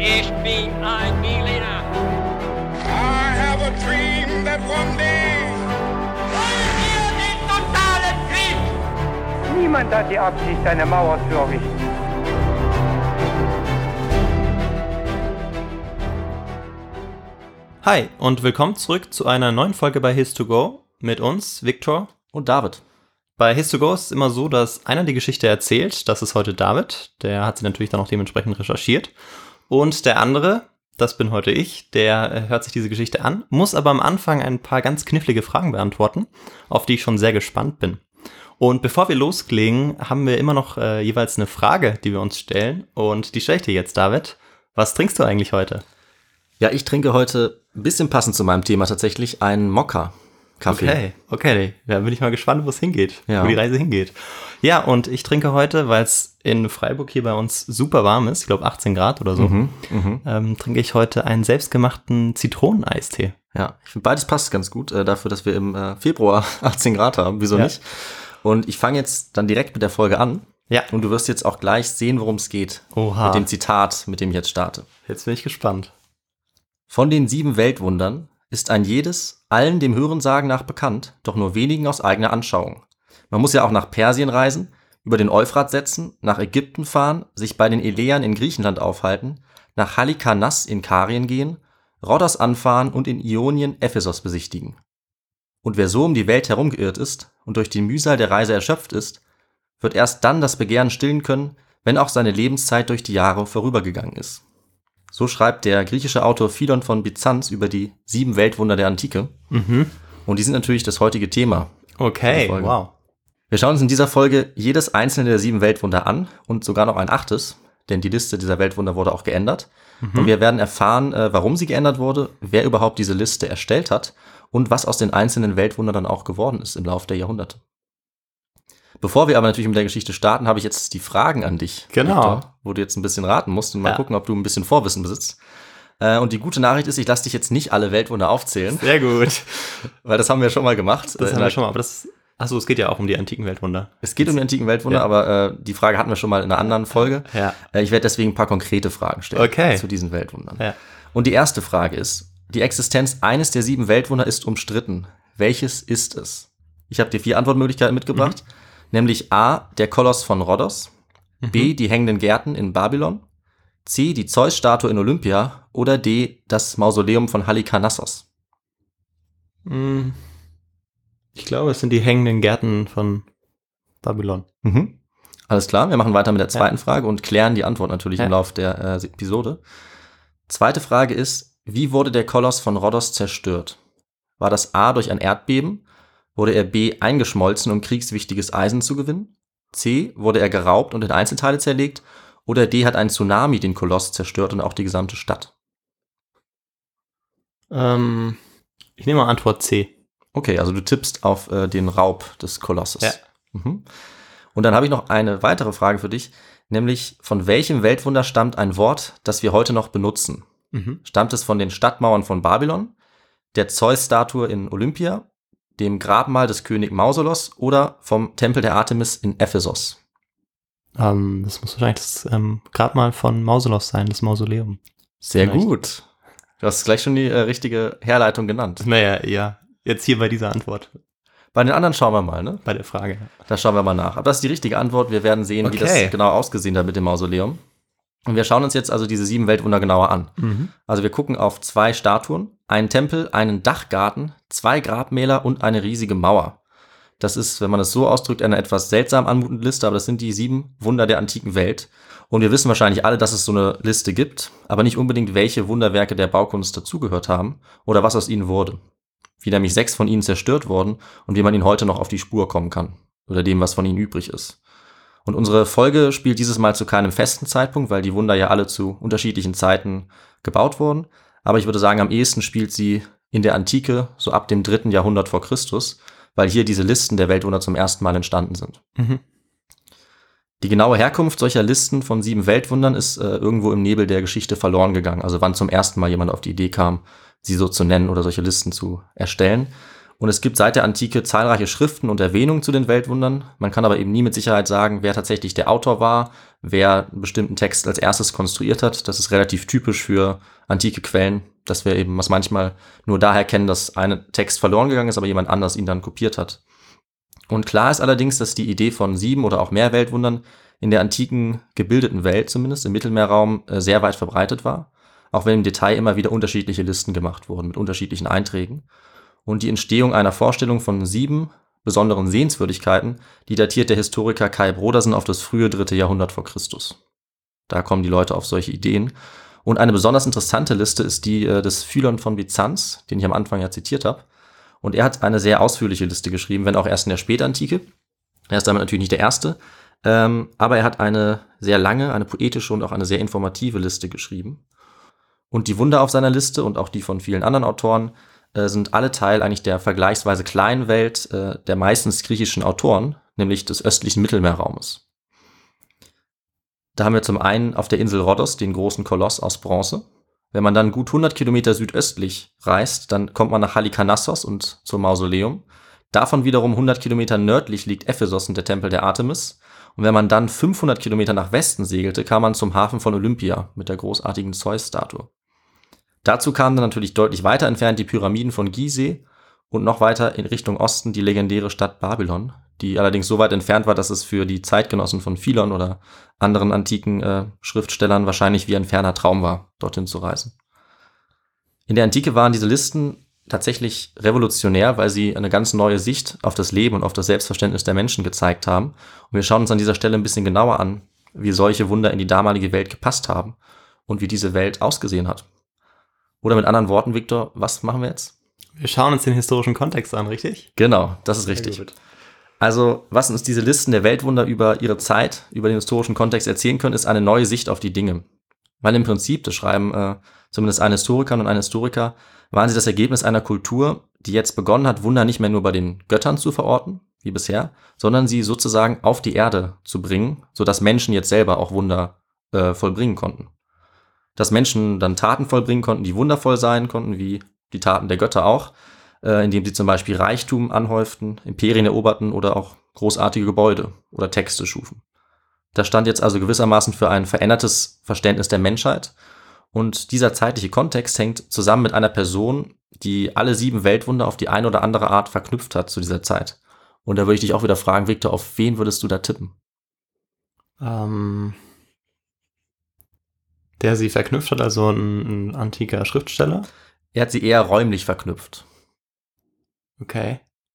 Ich bin ein Berliner. I have a dream that one day. Wollen wir den totalen Krieg? Niemand hat die Absicht, eine Mauer zu errichten. Hi und willkommen zurück zu einer neuen Folge bei His2Go mit uns, Viktor und David. Bei His2Go ist es immer so, dass einer die Geschichte erzählt, das ist heute David, der hat sie natürlich dann auch dementsprechend recherchiert. Und der andere, das bin heute ich, der hört sich diese Geschichte an, muss aber am Anfang ein paar ganz knifflige Fragen beantworten, auf die ich schon sehr gespannt bin. Und bevor wir loslegen, haben wir immer noch jeweils eine Frage, die wir uns stellen. Und die stelle ich dir jetzt, David. Was trinkst du eigentlich heute? Ja, ich trinke heute ein bisschen passend zu meinem Thema tatsächlich einen Mokka-Kaffee. Okay. Da bin ich mal gespannt, wo es hingeht, ja. Wo die Reise hingeht. Ja, und ich trinke heute, weil es in Freiburg hier bei uns super warm ist, ich glaube 18 Grad oder so, trinke ich heute einen selbstgemachten Zitroneneistee. Ja, ich finde beides passt ganz gut dafür, dass wir im Februar 18 Grad haben, wieso nicht? Und ich fange jetzt dann direkt mit der Folge an. Ja. Und du wirst jetzt auch gleich sehen, worum es geht. Oha. Mit dem Zitat, mit dem ich jetzt starte. Jetzt bin ich gespannt. Von den 7 Weltwundern ist ein jedes allen dem Hörensagen nach bekannt, doch nur wenigen aus eigener Anschauung. Man muss ja auch nach Persien reisen, über den Euphrat setzen, nach Ägypten fahren, sich bei den Eleern in Griechenland aufhalten, nach Halikarnass in Karien gehen, Rhodos anfahren und in Ionien Ephesos besichtigen. Und wer so um die Welt herumgeirrt ist und durch die Mühsal der Reise erschöpft ist, wird erst dann das Begehren stillen können, wenn auch seine Lebenszeit durch die Jahre vorübergegangen ist. So schreibt der griechische Autor Philon von Byzanz über die 7 Weltwunder der Antike. Und die sind natürlich das heutige Thema. Okay, wow. Wir schauen uns in dieser Folge jedes einzelne der 7 Weltwunder an und sogar noch ein 8., denn die Liste dieser Weltwunder wurde auch geändert. Und wir werden erfahren, warum sie geändert wurde, wer überhaupt diese Liste erstellt hat und was aus den einzelnen Weltwundern dann auch geworden ist im Laufe der Jahrhunderte. Bevor wir aber natürlich mit der Geschichte starten, habe ich jetzt die Fragen an dich, genau, Victor, wo du jetzt ein bisschen raten musst und mal gucken, ob du ein bisschen Vorwissen besitzt. Und die gute Nachricht ist, ich lasse dich jetzt nicht alle Weltwunder aufzählen. Sehr gut. Weil das haben wir schon mal gemacht. Das haben wir schon mal, aber es geht ja auch um die antiken Weltwunder. Es geht um die antiken Weltwunder, aber die Frage hatten wir schon mal in einer anderen Folge. Ja. Ich werde deswegen ein paar konkrete Fragen stellen zu diesen Weltwundern. Ja. Und die erste Frage ist, die Existenz eines der 7 Weltwunder ist umstritten. Welches ist es? Ich habe dir 4 Antwortmöglichkeiten mitgebracht. Nämlich A, der Koloss von Rhodos, B, die hängenden Gärten in Babylon, C, die Zeus-Statue in Olympia oder D, das Mausoleum von Halikarnassos. Ich glaube, es sind die hängenden Gärten von Babylon. Alles klar, wir machen weiter mit der zweiten Frage und klären die Antwort natürlich im Laufe der Episode. Zweite Frage ist, wie wurde der Koloss von Rhodos zerstört? War das A, durch ein Erdbeben? Wurde er B, eingeschmolzen, um kriegswichtiges Eisen zu gewinnen? C, wurde er geraubt und in Einzelteile zerlegt? Oder D, hat ein Tsunami den Koloss zerstört und auch die gesamte Stadt? Ich nehme mal Antwort C. Okay, also du tippst auf den Raub des Kolosses. Ja. Und dann habe ich noch eine weitere Frage für dich, nämlich von welchem Weltwunder stammt ein Wort, das wir heute noch benutzen? Stammt es von den Stadtmauern von Babylon, der Zeus-Statue in Olympia, dem Grabmal des König Mausolos oder vom Tempel der Artemis in Ephesos? Das muss wahrscheinlich das Grabmal von Mausolos sein, das Mausoleum. Sehr gut. Du hast gleich schon die richtige Herleitung genannt. Naja, ja. Jetzt hier bei dieser Antwort. Bei den anderen schauen wir mal, ne? Bei der Frage. Da schauen wir mal nach. Aber das ist die richtige Antwort. Wir werden sehen, wie das genau ausgesehen hat mit dem Mausoleum. Und wir schauen uns jetzt also diese 7 Weltwunder genauer an. Also wir gucken auf 2 Statuen, einen Tempel, einen Dachgarten, 2 Grabmäler und eine riesige Mauer. Das ist, wenn man es so ausdrückt, eine etwas seltsam anmutende Liste, aber das sind die 7 Wunder der antiken Welt. Und wir wissen wahrscheinlich alle, dass es so eine Liste gibt, aber nicht unbedingt, welche Wunderwerke der Baukunst dazugehört haben oder was aus ihnen wurde. Wie nämlich 6 von ihnen zerstört wurden und wie man ihnen heute noch auf die Spur kommen kann oder dem, was von ihnen übrig ist. Und unsere Folge spielt dieses Mal zu keinem festen Zeitpunkt, weil die Wunder ja alle zu unterschiedlichen Zeiten gebaut wurden. Aber ich würde sagen, am ehesten spielt sie in der Antike, so ab dem 3. Jahrhundert vor Christus, weil hier diese Listen der Weltwunder zum ersten Mal entstanden sind. Die genaue Herkunft solcher Listen von 7 Weltwundern ist irgendwo im Nebel der Geschichte verloren gegangen. Also wann zum ersten Mal jemand auf die Idee kam, sie so zu nennen oder solche Listen zu erstellen. Und es gibt seit der Antike zahlreiche Schriften und Erwähnungen zu den Weltwundern. Man kann aber eben nie mit Sicherheit sagen, wer tatsächlich der Autor war, wer einen bestimmten Text als erstes konstruiert hat. Das ist relativ typisch für antike Quellen, dass wir eben was manchmal nur daher kennen, dass ein Text verloren gegangen ist, aber jemand anders ihn dann kopiert hat. Und klar ist allerdings, dass die Idee von 7 oder auch mehr Weltwundern in der antiken gebildeten Welt, zumindest im Mittelmeerraum, sehr weit verbreitet war. Auch wenn im Detail immer wieder unterschiedliche Listen gemacht wurden mit unterschiedlichen Einträgen. Und die Entstehung einer Vorstellung von 7 besonderen Sehenswürdigkeiten, die datiert der Historiker Kai Brodersen auf das frühe 3. Jahrhundert vor Christus. Da kommen die Leute auf solche Ideen. Und eine besonders interessante Liste ist die des Philon von Byzanz, den ich am Anfang ja zitiert habe. Und er hat eine sehr ausführliche Liste geschrieben, wenn auch erst in der Spätantike. Er ist damit natürlich nicht der Erste, aber er hat eine sehr lange, eine poetische und auch eine sehr informative Liste geschrieben. Und die Wunder auf seiner Liste und auch die von vielen anderen Autoren sind alle Teil eigentlich der vergleichsweise kleinen Welt der meistens griechischen Autoren, nämlich des östlichen Mittelmeerraumes. Da haben wir zum einen auf der Insel Rhodos den großen Koloss aus Bronze. Wenn man dann gut 100 Kilometer südöstlich reist, dann kommt man nach Halikarnassos und zum Mausoleum. Davon wiederum 100 Kilometer nördlich liegt Ephesos und der Tempel der Artemis. Und wenn man dann 500 Kilometer nach Westen segelte, kam man zum Hafen von Olympia mit der großartigen Zeus-Statue. Dazu kamen dann natürlich deutlich weiter entfernt die Pyramiden von Gizeh und noch weiter in Richtung Osten die legendäre Stadt Babylon, die allerdings so weit entfernt war, dass es für die Zeitgenossen von Philon oder anderen antiken Schriftstellern wahrscheinlich wie ein ferner Traum war, dorthin zu reisen. In der Antike waren diese Listen tatsächlich revolutionär, weil sie eine ganz neue Sicht auf das Leben und auf das Selbstverständnis der Menschen gezeigt haben. Und wir schauen uns an dieser Stelle ein bisschen genauer an, wie solche Wunder in die damalige Welt gepasst haben und wie diese Welt ausgesehen hat. Oder mit anderen Worten, Victor, was machen wir jetzt? Wir schauen uns den historischen Kontext an, richtig? Genau, das ist richtig. Also, was uns diese Listen der Weltwunder über ihre Zeit, über den historischen Kontext erzählen können, ist eine neue Sicht auf die Dinge. Weil im Prinzip, das schreiben zumindest eine Historikerin und ein Historiker, waren sie das Ergebnis einer Kultur, die jetzt begonnen hat, Wunder nicht mehr nur bei den Göttern zu verorten, wie bisher, sondern sie sozusagen auf die Erde zu bringen, sodass Menschen jetzt selber auch Wunder vollbringen konnten. Dass Menschen dann Taten vollbringen konnten, die wundervoll sein konnten, wie die Taten der Götter auch, indem sie zum Beispiel Reichtum anhäuften, Imperien eroberten oder auch großartige Gebäude oder Texte schufen. Das stand jetzt also gewissermaßen für ein verändertes Verständnis der Menschheit. Und dieser zeitliche Kontext hängt zusammen mit einer Person, die alle 7 Weltwunder auf die eine oder andere Art verknüpft hat zu dieser Zeit. Und da würde ich dich auch wieder fragen, Victor, auf wen würdest du da tippen? Der sie verknüpft hat, also ein antiker Schriftsteller? Er hat sie eher räumlich verknüpft. Okay.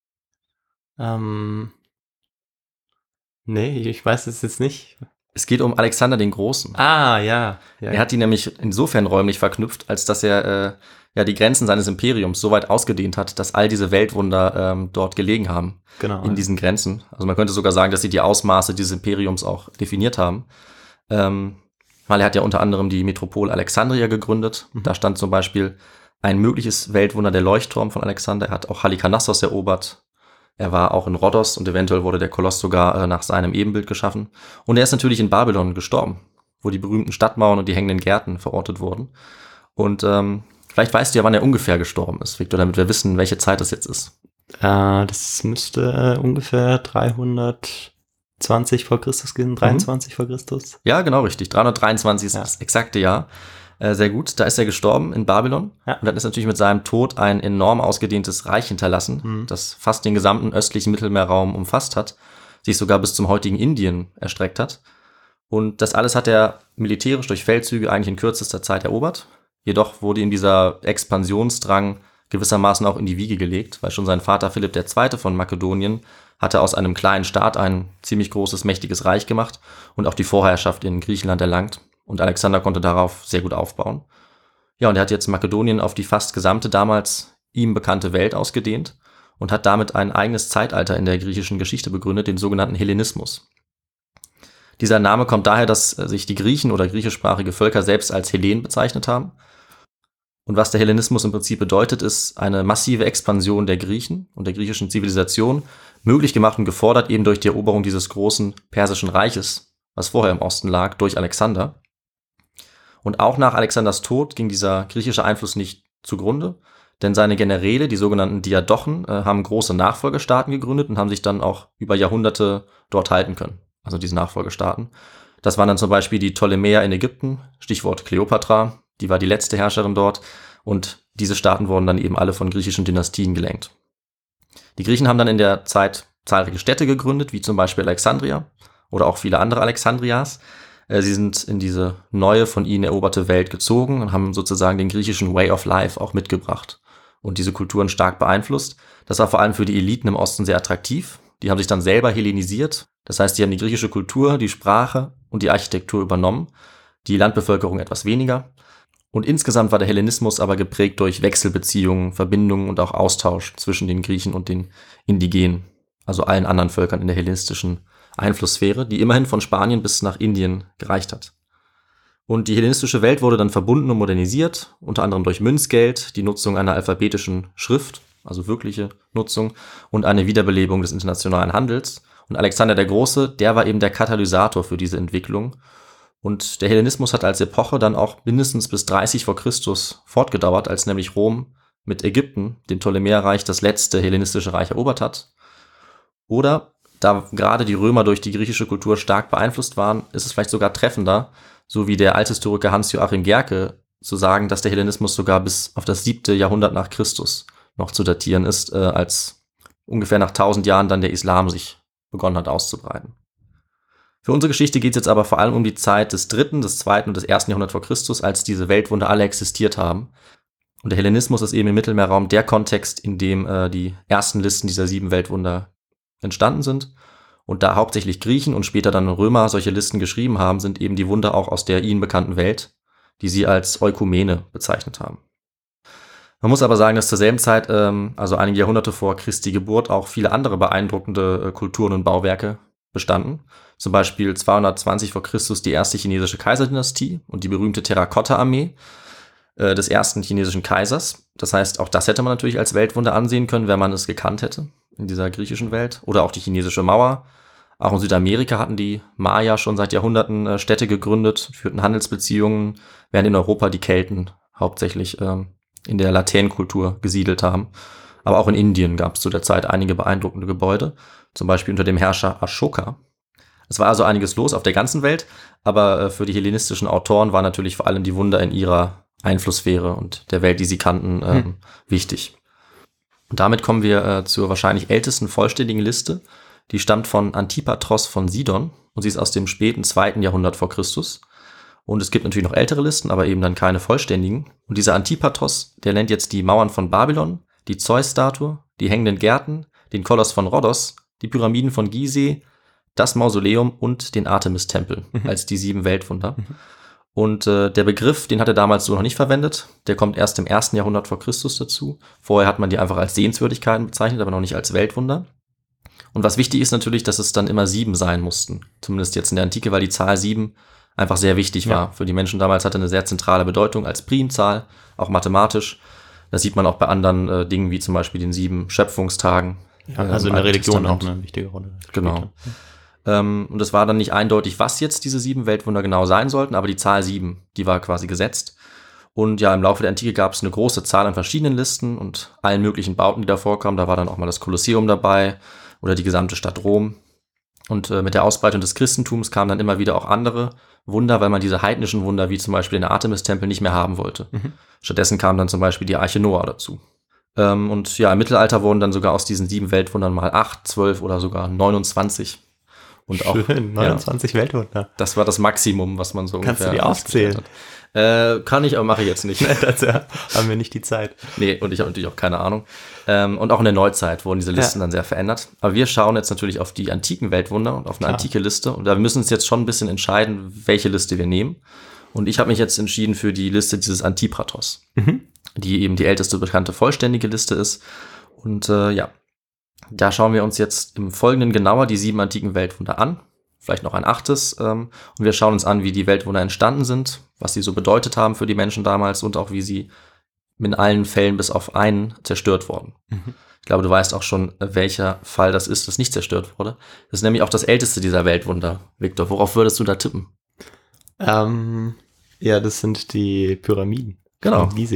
Nee, ich weiß es jetzt nicht. Es geht um Alexander den Großen. Ah, ja. Er hat die nämlich insofern räumlich verknüpft, als dass er die Grenzen seines Imperiums so weit ausgedehnt hat, dass all diese Weltwunder dort gelegen haben. Genau. In diesen Grenzen. Also man könnte sogar sagen, dass sie die Ausmaße dieses Imperiums auch definiert haben. Weil er hat ja unter anderem die Metropole Alexandria gegründet. Da stand zum Beispiel ein mögliches Weltwunder, der Leuchtturm von Alexander. Er hat auch Halikarnassos erobert. Er war auch in Rhodos und eventuell wurde der Koloss sogar nach seinem Ebenbild geschaffen. Und er ist natürlich in Babylon gestorben, wo die berühmten Stadtmauern und die hängenden Gärten verortet wurden. Und vielleicht weißt du ja, wann er ungefähr gestorben ist, Victor, damit wir wissen, welche Zeit das jetzt ist. Das müsste ungefähr 320 vor Christus gehen, 23 vor Christus. Ja, genau, richtig. 323 ist das exakte Jahr. Sehr gut, da ist er gestorben in Babylon. Ja. Und dann ist natürlich mit seinem Tod ein enorm ausgedehntes Reich hinterlassen, das fast den gesamten östlichen Mittelmeerraum umfasst hat, sich sogar bis zum heutigen Indien erstreckt hat. Und das alles hat er militärisch durch Feldzüge eigentlich in kürzester Zeit erobert. Jedoch wurde ihm dieser Expansionsdrang gewissermaßen auch in die Wiege gelegt, weil schon sein Vater Philipp II. Von Makedonien hatte aus einem kleinen Staat ein ziemlich großes, mächtiges Reich gemacht und auch die Vorherrschaft in Griechenland erlangt. Und Alexander konnte darauf sehr gut aufbauen. Ja, und er hat jetzt Makedonien auf die fast gesamte damals ihm bekannte Welt ausgedehnt und hat damit ein eigenes Zeitalter in der griechischen Geschichte begründet, den sogenannten Hellenismus. Dieser Name kommt daher, dass sich die Griechen oder griechischsprachige Völker selbst als Hellen bezeichnet haben. Und was der Hellenismus im Prinzip bedeutet, ist eine massive Expansion der Griechen und der griechischen Zivilisation, möglich gemacht und gefordert eben durch die Eroberung dieses großen persischen Reiches, was vorher im Osten lag, durch Alexander. Und auch nach Alexanders Tod ging dieser griechische Einfluss nicht zugrunde, Denn seine Generäle, die sogenannten Diadochen, haben große Nachfolgestaaten gegründet und haben sich dann auch über Jahrhunderte dort halten können. Also diese Nachfolgestaaten. Das waren dann zum Beispiel die Ptolemäer in Ägypten, Stichwort Kleopatra, die war die letzte Herrscherin dort. Und diese Staaten wurden dann eben alle von griechischen Dynastien gelenkt. Die Griechen haben dann in der Zeit zahlreiche Städte gegründet, wie zum Beispiel Alexandria oder auch viele andere Alexandrias. Sie sind in diese neue, von ihnen eroberte Welt gezogen und haben sozusagen den griechischen Way of Life auch mitgebracht und diese Kulturen stark beeinflusst. Das war vor allem für die Eliten im Osten sehr attraktiv. Die haben sich dann selber hellenisiert. Das heißt, die haben die griechische Kultur, die Sprache und die Architektur übernommen. Die Landbevölkerung etwas weniger. Und insgesamt war der Hellenismus aber geprägt durch Wechselbeziehungen, Verbindungen und auch Austausch zwischen den Griechen und den Indigenen, also allen anderen Völkern in der hellenistischen Einflusssphäre, die immerhin von Spanien bis nach Indien gereicht hat. Und die hellenistische Welt wurde dann verbunden und modernisiert, unter anderem durch Münzgeld, die Nutzung einer alphabetischen Schrift, also wirkliche Nutzung, und eine Wiederbelebung des internationalen Handels. Und Alexander der Große, der war eben der Katalysator für diese Entwicklung. Und der Hellenismus hat als Epoche dann auch mindestens bis 30 vor Christus fortgedauert, als nämlich Rom mit Ägypten, dem Ptolemäerreich, das letzte hellenistische Reich erobert hat. Oder, da gerade die Römer durch die griechische Kultur stark beeinflusst waren, ist es vielleicht sogar treffender, so wie der Althistoriker Hans-Joachim Gerke, zu sagen, dass der Hellenismus sogar bis auf das 7. Jahrhundert nach Christus noch zu datieren ist, als ungefähr nach 1000 Jahren dann der Islam sich begonnen hat auszubreiten. Für unsere Geschichte geht es jetzt aber vor allem um die Zeit des 3., des 2. und des 1. Jahrhunderts vor Christus, als diese Weltwunder alle existiert haben. Und der Hellenismus ist eben im Mittelmeerraum der Kontext, in dem die ersten Listen dieser 7 Weltwunder entstanden sind. Und da hauptsächlich Griechen und später dann Römer solche Listen geschrieben haben, sind eben die Wunder auch aus der ihnen bekannten Welt, die sie als Eukumene bezeichnet haben. Man muss aber sagen, dass zur selben Zeit, also einige Jahrhunderte vor Christi Geburt, auch viele andere beeindruckende Kulturen und Bauwerke bestanden. Zum Beispiel 220 vor Christus die erste chinesische Kaiserdynastie und die berühmte Terrakotta-Armee des ersten chinesischen Kaisers. Das heißt, auch das hätte man natürlich als Weltwunder ansehen können, wenn man es gekannt hätte in dieser griechischen Welt. Oder auch die chinesische Mauer. Auch in Südamerika hatten die Maya schon seit Jahrhunderten Städte gegründet, führten Handelsbeziehungen, während in Europa die Kelten hauptsächlich in der Latènkultur gesiedelt haben. Aber auch in Indien gab es zu der Zeit einige beeindruckende Gebäude, zum Beispiel unter dem Herrscher Ashoka. Es war also einiges los auf der ganzen Welt, aber für die hellenistischen Autoren waren natürlich vor allem die Wunder in ihrer Einflusssphäre und der Welt, die sie kannten, wichtig. Und damit kommen wir zur wahrscheinlich ältesten vollständigen Liste. Die stammt von Antipatros von Sidon und sie ist aus dem späten 2. Jahrhundert vor Christus. Und es gibt natürlich noch ältere Listen, aber eben dann keine vollständigen. Und dieser Antipatros, der nennt jetzt die Mauern von Babylon, die Zeus-Statue, die hängenden Gärten, den Koloss von Rhodos, die Pyramiden von Gizeh, das Mausoleum und den Artemis-Tempel als die 7 Weltwunder. Und der Begriff, den hat er damals so noch nicht verwendet. Der kommt erst im 1. Jahrhundert vor Christus dazu. Vorher hat man die einfach als Sehenswürdigkeiten bezeichnet, aber noch nicht als Weltwunder. Und was wichtig ist natürlich, dass es dann immer 7 sein mussten. Zumindest jetzt in der Antike, weil die Zahl 7 einfach sehr wichtig war. Für die Menschen damals hatte eine sehr zentrale Bedeutung als Primzahl, auch mathematisch. Das sieht man auch bei anderen Dingen, wie zum Beispiel den 7 Schöpfungstagen. Ja, also in der Religion auch eine wichtige Rolle. Genau. Und es war dann nicht eindeutig, was jetzt diese 7 Weltwunder genau sein sollten, aber die Zahl 7, die war quasi gesetzt. Und ja, im Laufe der Antike gab es eine große Zahl an verschiedenen Listen und allen möglichen Bauten, die da vorkamen. Da war dann auch mal das Kolosseum dabei oder die gesamte Stadt Rom. Und mit der Ausbreitung des Christentums kamen dann immer wieder auch andere Wunder, weil man diese heidnischen Wunder, wie zum Beispiel den Artemis-Tempel, nicht mehr haben wollte. Stattdessen kam dann zum Beispiel die Arche Noah dazu. Und ja, im Mittelalter wurden dann sogar aus diesen 7 Weltwundern mal 8, 12 oder sogar 29. Und schön, auch 29 Weltwunder. Das war das Maximum, was man so Kannst ungefähr. Kannst du die aufzählen? Kann ich, aber mache ich jetzt nicht. Dazu haben wir nicht die Zeit. Nee, und ich habe natürlich auch keine Ahnung. Und auch in der Neuzeit wurden diese Listen dann sehr verändert. Aber wir schauen jetzt natürlich auf die antiken Weltwunder und auf eine antike Liste. Und da müssen wir uns jetzt schon ein bisschen entscheiden, welche Liste wir nehmen. Und ich habe mich jetzt entschieden für die Liste dieses Antipatros, die eben die älteste bekannte vollständige Liste ist. Und ja, da schauen wir uns jetzt im Folgenden genauer die 7 antiken Weltwunder an. Vielleicht noch ein 8. Und wir schauen uns an, wie die Weltwunder entstanden sind, was sie so bedeutet haben für die Menschen damals und auch wie sie in allen Fällen bis auf einen zerstört wurden. Ich glaube, du weißt auch schon, welcher Fall das ist, das nicht zerstört wurde. Das ist nämlich auch das älteste dieser Weltwunder. Victor, worauf würdest du da tippen? Ja, das sind die Pyramiden. Genau. Gizeh.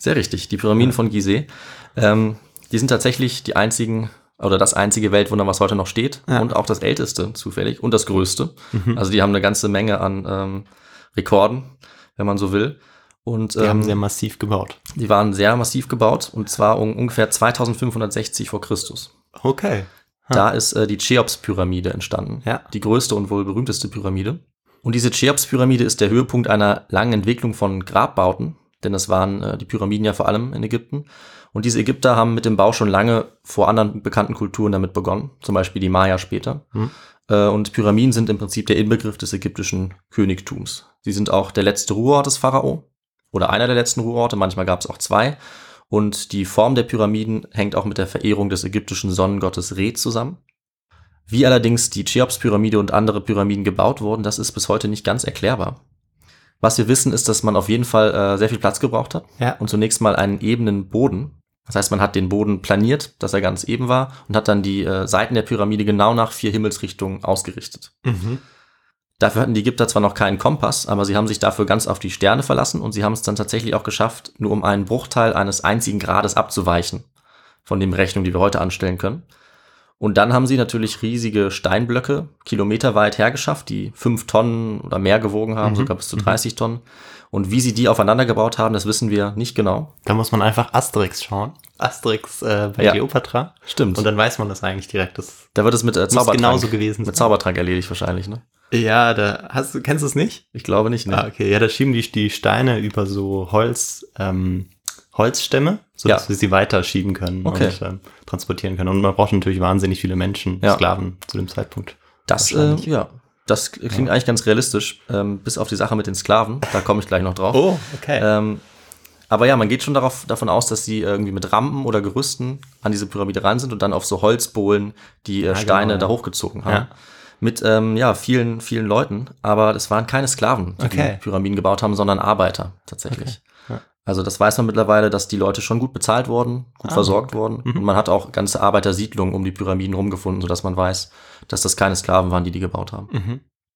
Sehr richtig, die Pyramiden von Gizeh. Die sind tatsächlich die einzigen oder das einzige Weltwunder, was heute noch steht und auch das älteste zufällig und das größte. Also die haben eine ganze Menge an Rekorden, wenn man so will. Und die haben sehr massiv gebaut. Die waren sehr massiv gebaut und zwar ungefähr 2560 vor Christus. Okay. Da ist die Cheops-Pyramide entstanden. Ja. Die größte und wohl berühmteste Pyramide. Und diese Cheops-Pyramide ist der Höhepunkt einer langen Entwicklung von Grabbauten, denn das waren die Pyramiden ja vor allem in Ägypten. Und diese Ägypter haben mit dem Bau schon lange vor anderen bekannten Kulturen damit begonnen, zum Beispiel die Maya später. Und Pyramiden sind im Prinzip der Inbegriff des ägyptischen Königtums. Sie sind auch der letzte Ruheort des Pharao oder einer der letzten Ruheorte, manchmal gab es auch zwei. Und die Form der Pyramiden hängt auch mit der Verehrung des ägyptischen Sonnengottes Re zusammen. Wie allerdings die Cheops-Pyramide und andere Pyramiden gebaut wurden, das ist bis heute nicht ganz erklärbar. Was wir wissen, ist, dass man auf jeden Fall sehr viel Platz gebraucht hat und zunächst mal einen ebenen Boden. Das heißt, man hat den Boden planiert, dass er ganz eben war und hat dann die Seiten der Pyramide genau nach 4 Himmelsrichtungen ausgerichtet. Dafür hatten die Ägypter zwar noch keinen Kompass, aber sie haben sich dafür ganz auf die Sterne verlassen und sie haben es dann tatsächlich auch geschafft, nur um einen Bruchteil eines einzigen Grades abzuweichen von den Berechnungen, die wir heute anstellen können. Und dann haben sie natürlich riesige Steinblöcke kilometerweit hergeschafft, die 5 Tonnen oder mehr gewogen haben, sogar bis zu 30 Tonnen. Und wie sie die aufeinander gebaut haben, das wissen wir nicht genau. Da muss man einfach Asterix schauen. Asterix bei Kleopatra. Stimmt. Und dann weiß man das eigentlich direkt. Da wird es mit Zaubertrank genauso gewesen sein. Mit Zaubertrank erledigt wahrscheinlich, ne? Ja, kennst du es nicht? Ich glaube nicht, ne? Ah, okay. Ja, da schieben die Steine über so Holzstämme, sodass wir sie weiterschieben können und transportieren können. Und man braucht natürlich wahnsinnig viele Menschen, Sklaven zu dem Zeitpunkt. Das klingt eigentlich ganz realistisch, bis auf die Sache mit den Sklaven. Da komme ich gleich noch drauf. Oh, okay. Aber ja, man geht schon davon aus, dass sie irgendwie mit Rampen oder Gerüsten an diese Pyramide ran sind und dann auf so Holzbohlen die Steine da hochgezogen haben. Ja. Mit vielen, vielen Leuten. Aber das waren keine Sklaven, die die Pyramiden gebaut haben, sondern Arbeiter tatsächlich. Okay. Ja. Also das weiß man mittlerweile, dass die Leute schon gut bezahlt wurden, gut versorgt wurden. Und man hat auch ganze Arbeitersiedlungen um die Pyramiden rumgefunden, sodass man weiß, dass das keine Sklaven waren, die gebaut haben.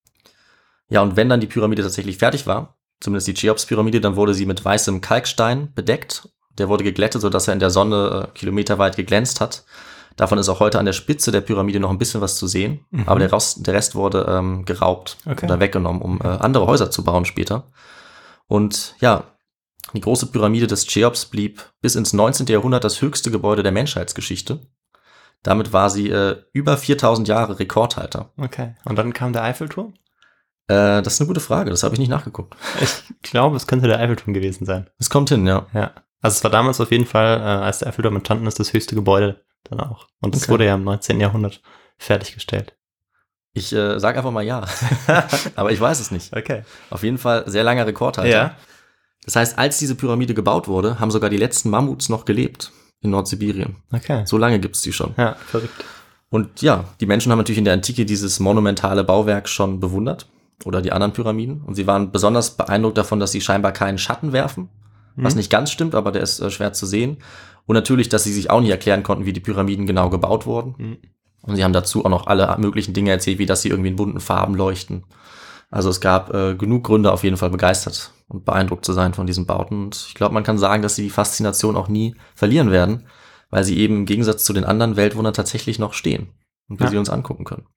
Ja, und wenn dann die Pyramide tatsächlich fertig war, zumindest die Cheops-Pyramide, dann wurde sie mit weißem Kalkstein bedeckt. Der wurde geglättet, sodass er in der Sonne kilometerweit geglänzt hat. Davon ist auch heute an der Spitze der Pyramide noch ein bisschen was zu sehen. Aber der Rest wurde geraubt oder weggenommen, um andere Häuser zu bauen später. Und ja, die große Pyramide des Cheops blieb bis ins 19. Jahrhundert das höchste Gebäude der Menschheitsgeschichte. Damit war sie über 4000 Jahre Rekordhalter. Okay. Und dann kam der Eiffelturm? Das ist eine gute Frage, das habe ich nicht nachgeguckt. Ich glaube, es könnte der Eiffelturm gewesen sein. Es kommt hin, ja. Also es war damals auf jeden Fall, als der Eiffelturm entstanden ist, das höchste Gebäude dann auch. Und es wurde ja im 19. Jahrhundert fertiggestellt. Ich sag einfach mal ja. Aber ich weiß es nicht. Okay. Auf jeden Fall sehr langer Rekordhalter. Ja. Das heißt, als diese Pyramide gebaut wurde, haben sogar die letzten Mammuts noch gelebt in Nordsibirien. Okay. So lange gibt's die schon. Ja, verrückt. Und ja, die Menschen haben natürlich in der Antike dieses monumentale Bauwerk schon bewundert. Oder die anderen Pyramiden. Und sie waren besonders beeindruckt davon, dass sie scheinbar keinen Schatten werfen. Was nicht ganz stimmt, aber der ist schwer zu sehen. Und natürlich, dass sie sich auch nicht erklären konnten, wie die Pyramiden genau gebaut wurden. Und sie haben dazu auch noch alle möglichen Dinge erzählt, wie dass sie irgendwie in bunten Farben leuchten. Also es gab genug Gründe, auf jeden Fall begeistert und beeindruckt zu sein von diesen Bauten. Und ich glaube, man kann sagen, dass sie die Faszination auch nie verlieren werden, weil sie eben im Gegensatz zu den anderen Weltwundern tatsächlich noch stehen und wir sie uns angucken können.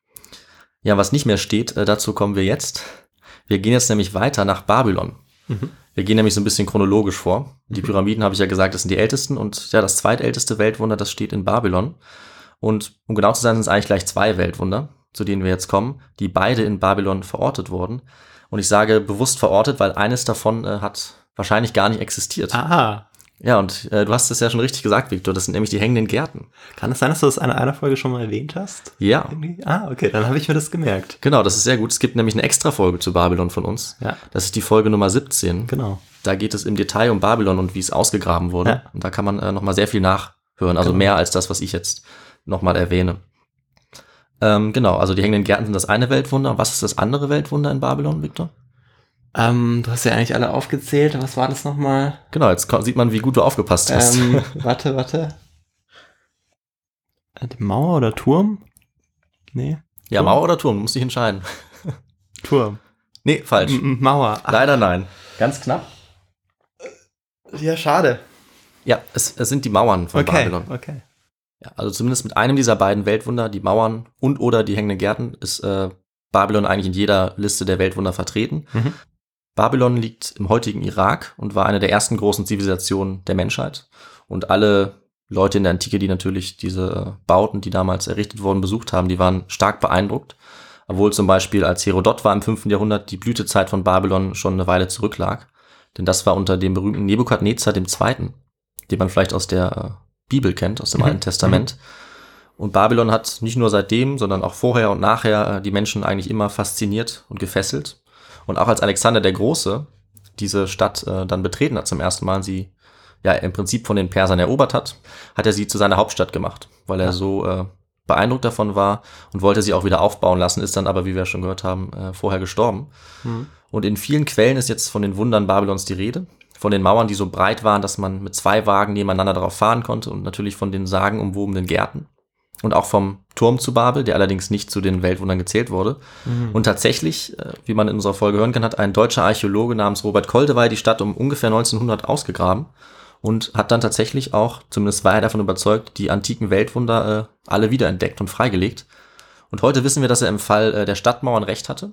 Ja, was nicht mehr steht, dazu kommen wir jetzt. Wir gehen jetzt nämlich weiter nach Babylon. Wir gehen nämlich so ein bisschen chronologisch vor. Die Pyramiden, habe ich ja gesagt, das sind die ältesten. Und ja, das zweitälteste Weltwunder, das steht in Babylon. Und um genau zu sein, sind es eigentlich gleich 2 Weltwunder, zu denen wir jetzt kommen, die beide in Babylon verortet wurden. Und ich sage bewusst verortet, weil eines davon hat wahrscheinlich gar nicht existiert. Aha. Ja, und du hast es ja schon richtig gesagt, Victor, das sind nämlich die hängenden Gärten. Kann es sein, dass du das in einer Folge schon mal erwähnt hast? Ja. Irgendwie? Ah, okay, dann habe ich mir das gemerkt. Genau, das ist sehr gut. Es gibt nämlich eine Extra-Folge zu Babylon von uns. Ja. Das ist die Folge Nummer 17. Genau. Da geht es im Detail um Babylon und wie es ausgegraben wurde. Ja. Und da kann man nochmal sehr viel nachhören, also mehr als das, was ich jetzt nochmal erwähne. Genau, also die hängenden Gärten sind das eine Weltwunder. Was ist das andere Weltwunder in Babylon, Victor? Du hast ja eigentlich alle aufgezählt. Was war das nochmal? Genau, jetzt sieht man, wie gut du aufgepasst hast. Warte. Die Mauer oder Turm? Nee. Ja, Turm? Mauer oder Turm, musst dich entscheiden. Turm. Nee, falsch. Mauer. Leider nein. Ganz knapp. Ja, schade. Ja, es sind die Mauern von Babylon. Okay. Ja, also zumindest mit einem dieser beiden Weltwunder, die Mauern und oder die hängenden Gärten, ist Babylon eigentlich in jeder Liste der Weltwunder vertreten. Mhm. Babylon liegt im heutigen Irak und war eine der ersten großen Zivilisationen der Menschheit. Und alle Leute in der Antike, die natürlich diese Bauten, die damals errichtet wurden, besucht haben, die waren stark beeindruckt. Obwohl zum Beispiel, als Herodot war im 5. Jahrhundert, die Blütezeit von Babylon schon eine Weile zurücklag. Denn das war unter dem berühmten Nebukadnezar II., den man vielleicht aus der Bibel kennt, aus dem Alten Testament. Und Babylon hat nicht nur seitdem, sondern auch vorher und nachher die Menschen eigentlich immer fasziniert und gefesselt. Und auch als Alexander der Große diese Stadt dann betreten hat zum ersten Mal, sie ja im Prinzip von den Persern erobert hat, hat er sie zu seiner Hauptstadt gemacht, weil er so beeindruckt davon war und wollte sie auch wieder aufbauen lassen, ist dann aber, wie wir schon gehört haben, vorher gestorben. Und in vielen Quellen ist jetzt von den Wundern Babylons die Rede, von den Mauern, die so breit waren, dass man mit 2 Wagen nebeneinander darauf fahren konnte und natürlich von den sagenumwobenen Gärten. Und auch vom Turm zu Babel, der allerdings nicht zu den Weltwundern gezählt wurde. Und tatsächlich, wie man in unserer Folge hören kann, hat ein deutscher Archäologe namens Robert Koldewey die Stadt um ungefähr 1900 ausgegraben und hat dann tatsächlich auch, zumindest war er davon überzeugt, die antiken Weltwunder alle wiederentdeckt und freigelegt. Und heute wissen wir, dass er im Fall der Stadtmauern recht hatte.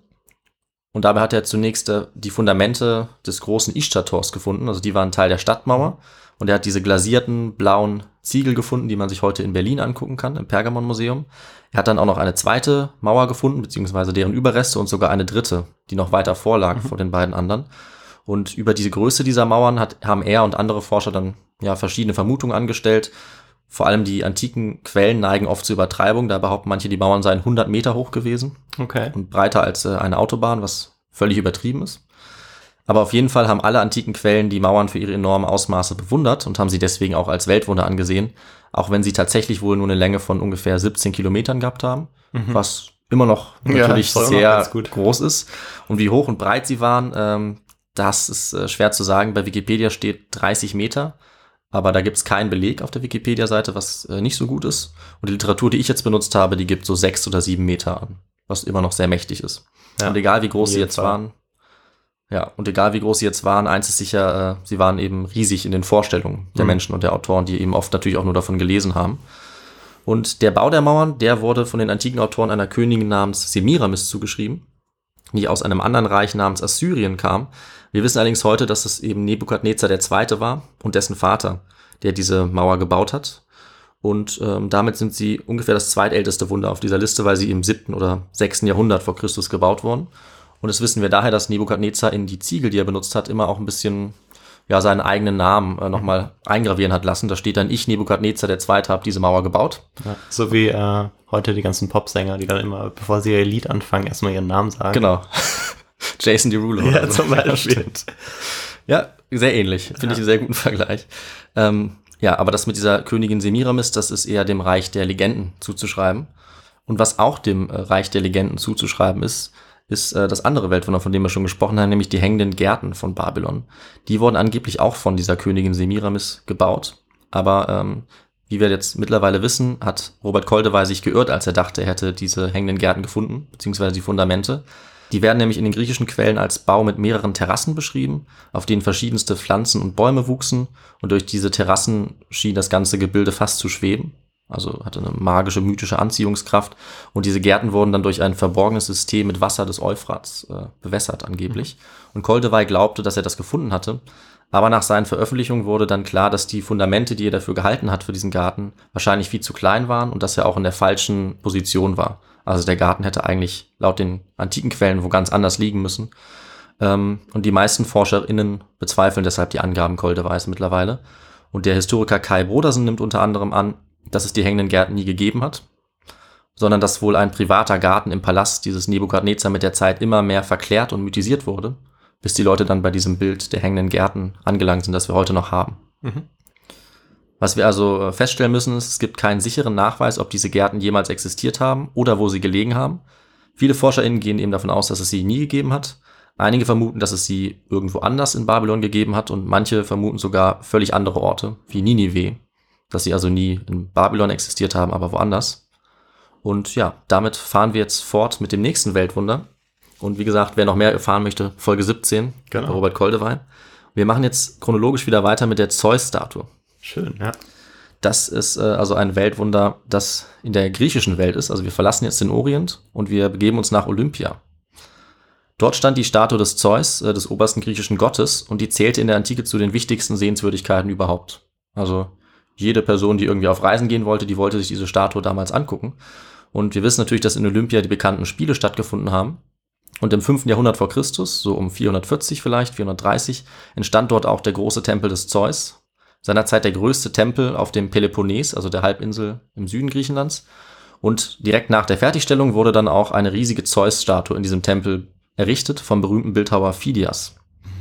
Und dabei hat er zunächst die Fundamente des großen Ishtar-Tors gefunden, also die waren Teil der Stadtmauer. Und er hat diese glasierten blauen Ziegel gefunden, die man sich heute in Berlin angucken kann, im Pergamon-Museum. Er hat dann auch noch eine zweite Mauer gefunden, beziehungsweise deren Überreste und sogar eine dritte, die noch weiter vorlag vor den beiden anderen. Und über diese Größe dieser Mauern haben er und andere Forscher dann ja verschiedene Vermutungen angestellt. Vor allem die antiken Quellen neigen oft zur Übertreibung. Da behaupten manche, die Mauern seien 100 Meter hoch gewesen und breiter als eine Autobahn, was völlig übertrieben ist. Aber auf jeden Fall haben alle antiken Quellen die Mauern für ihre enormen Ausmaße bewundert und haben sie deswegen auch als Weltwunder angesehen, auch wenn sie tatsächlich wohl nur eine Länge von ungefähr 17 Kilometern gehabt haben, was immer noch natürlich sehr groß ist. Und wie hoch und breit sie waren, das ist schwer zu sagen. Bei Wikipedia steht 30 Meter, aber da gibt es keinen Beleg auf der Wikipedia-Seite, was nicht so gut ist. Und die Literatur, die ich jetzt benutzt habe, die gibt so 6 oder 7 Meter an, was immer noch sehr mächtig ist. Ja, und egal wie groß sie jetzt waren, eins ist sicher, sie waren eben riesig in den Vorstellungen der Menschen und der Autoren, die eben oft natürlich auch nur davon gelesen haben. Und der Bau der Mauern, der wurde von den antiken Autoren einer Königin namens Semiramis zugeschrieben, die aus einem anderen Reich namens Assyrien kam. Wir wissen allerdings heute, dass es eben Nebukadnezar II. War und dessen Vater, der diese Mauer gebaut hat. Und damit sind sie ungefähr das zweitälteste Wunder auf dieser Liste, weil sie im 7. oder 6. Jahrhundert vor Christus gebaut wurden. Und das wissen wir daher, dass Nebukadnezar in die Ziegel, die er benutzt hat, immer auch ein bisschen seinen eigenen Namen nochmal eingravieren hat lassen. Da steht dann: Ich, Nebukadnezar II., habe diese Mauer gebaut. Ja, so wie heute die ganzen Popsänger, die dann immer, bevor sie ihr Lied anfangen, erstmal ihren Namen sagen. Genau. Jason Derulo. Ja, zum Beispiel. Ja, sehr ähnlich. Finde ich einen sehr guten Vergleich. Aber das mit dieser Königin Semiramis, das ist eher dem Reich der Legenden zuzuschreiben. Und was auch dem Reich der Legenden zuzuschreiben ist das andere Weltwunder, von dem wir schon gesprochen haben, nämlich die hängenden Gärten von Babylon. Die wurden angeblich auch von dieser Königin Semiramis gebaut. Aber wie wir jetzt mittlerweile wissen, hat Robert Koldewey sich geirrt, als er dachte, er hätte diese hängenden Gärten gefunden, beziehungsweise die Fundamente. Die werden nämlich in den griechischen Quellen als Bau mit mehreren Terrassen beschrieben, auf denen verschiedenste Pflanzen und Bäume wuchsen. Und durch diese Terrassen schien das ganze Gebilde fast zu schweben. Also hatte eine magische, mythische Anziehungskraft. Und diese Gärten wurden dann durch ein verborgenes System mit Wasser des Euphrats bewässert angeblich. Und Koldewey glaubte, dass er das gefunden hatte. Aber nach seinen Veröffentlichungen wurde dann klar, dass die Fundamente, die er dafür gehalten hat für diesen Garten, wahrscheinlich viel zu klein waren und dass er auch in der falschen Position war. Also der Garten hätte eigentlich laut den antiken Quellen wo ganz anders liegen müssen. Und die meisten ForscherInnen bezweifeln deshalb die Angaben Koldeweys mittlerweile. Und der Historiker Kai Brodersen nimmt unter anderem an, dass es die hängenden Gärten nie gegeben hat, sondern dass wohl ein privater Garten im Palast dieses Nebukadnezar mit der Zeit immer mehr verklärt und mythisiert wurde, bis die Leute dann bei diesem Bild der hängenden Gärten angelangt sind, das wir heute noch haben. Was wir also feststellen müssen, ist, es gibt keinen sicheren Nachweis, ob diese Gärten jemals existiert haben oder wo sie gelegen haben. Viele ForscherInnen gehen eben davon aus, dass es sie nie gegeben hat. Einige vermuten, dass es sie irgendwo anders in Babylon gegeben hat und manche vermuten sogar völlig andere Orte, wie Ninive, dass sie also nie in Babylon existiert haben, aber woanders. Und ja, damit fahren wir jetzt fort mit dem nächsten Weltwunder. Und wie gesagt, wer noch mehr erfahren möchte, Folge 17, genau. Robert Koldewey. Wir machen jetzt chronologisch wieder weiter mit der Zeus-Statue. Schön, ja. Das ist also ein Weltwunder, das in der griechischen Welt ist. Also wir verlassen jetzt den Orient und wir begeben uns nach Olympia. Dort stand die Statue des Zeus, des obersten griechischen Gottes, und die zählte in der Antike zu den wichtigsten Sehenswürdigkeiten überhaupt. Also jede Person, die irgendwie auf Reisen gehen wollte, die wollte sich diese Statue damals angucken. Und wir wissen natürlich, dass in Olympia die bekannten Spiele stattgefunden haben. Und im 5. Jahrhundert vor Christus, so um 440 vielleicht, 430, entstand dort auch der große Tempel des Zeus. Seinerzeit der größte Tempel auf dem Peloponnes, also der Halbinsel im Süden Griechenlands. Und direkt nach der Fertigstellung wurde dann auch eine riesige Zeus-Statue in diesem Tempel errichtet vom berühmten Bildhauer Phidias.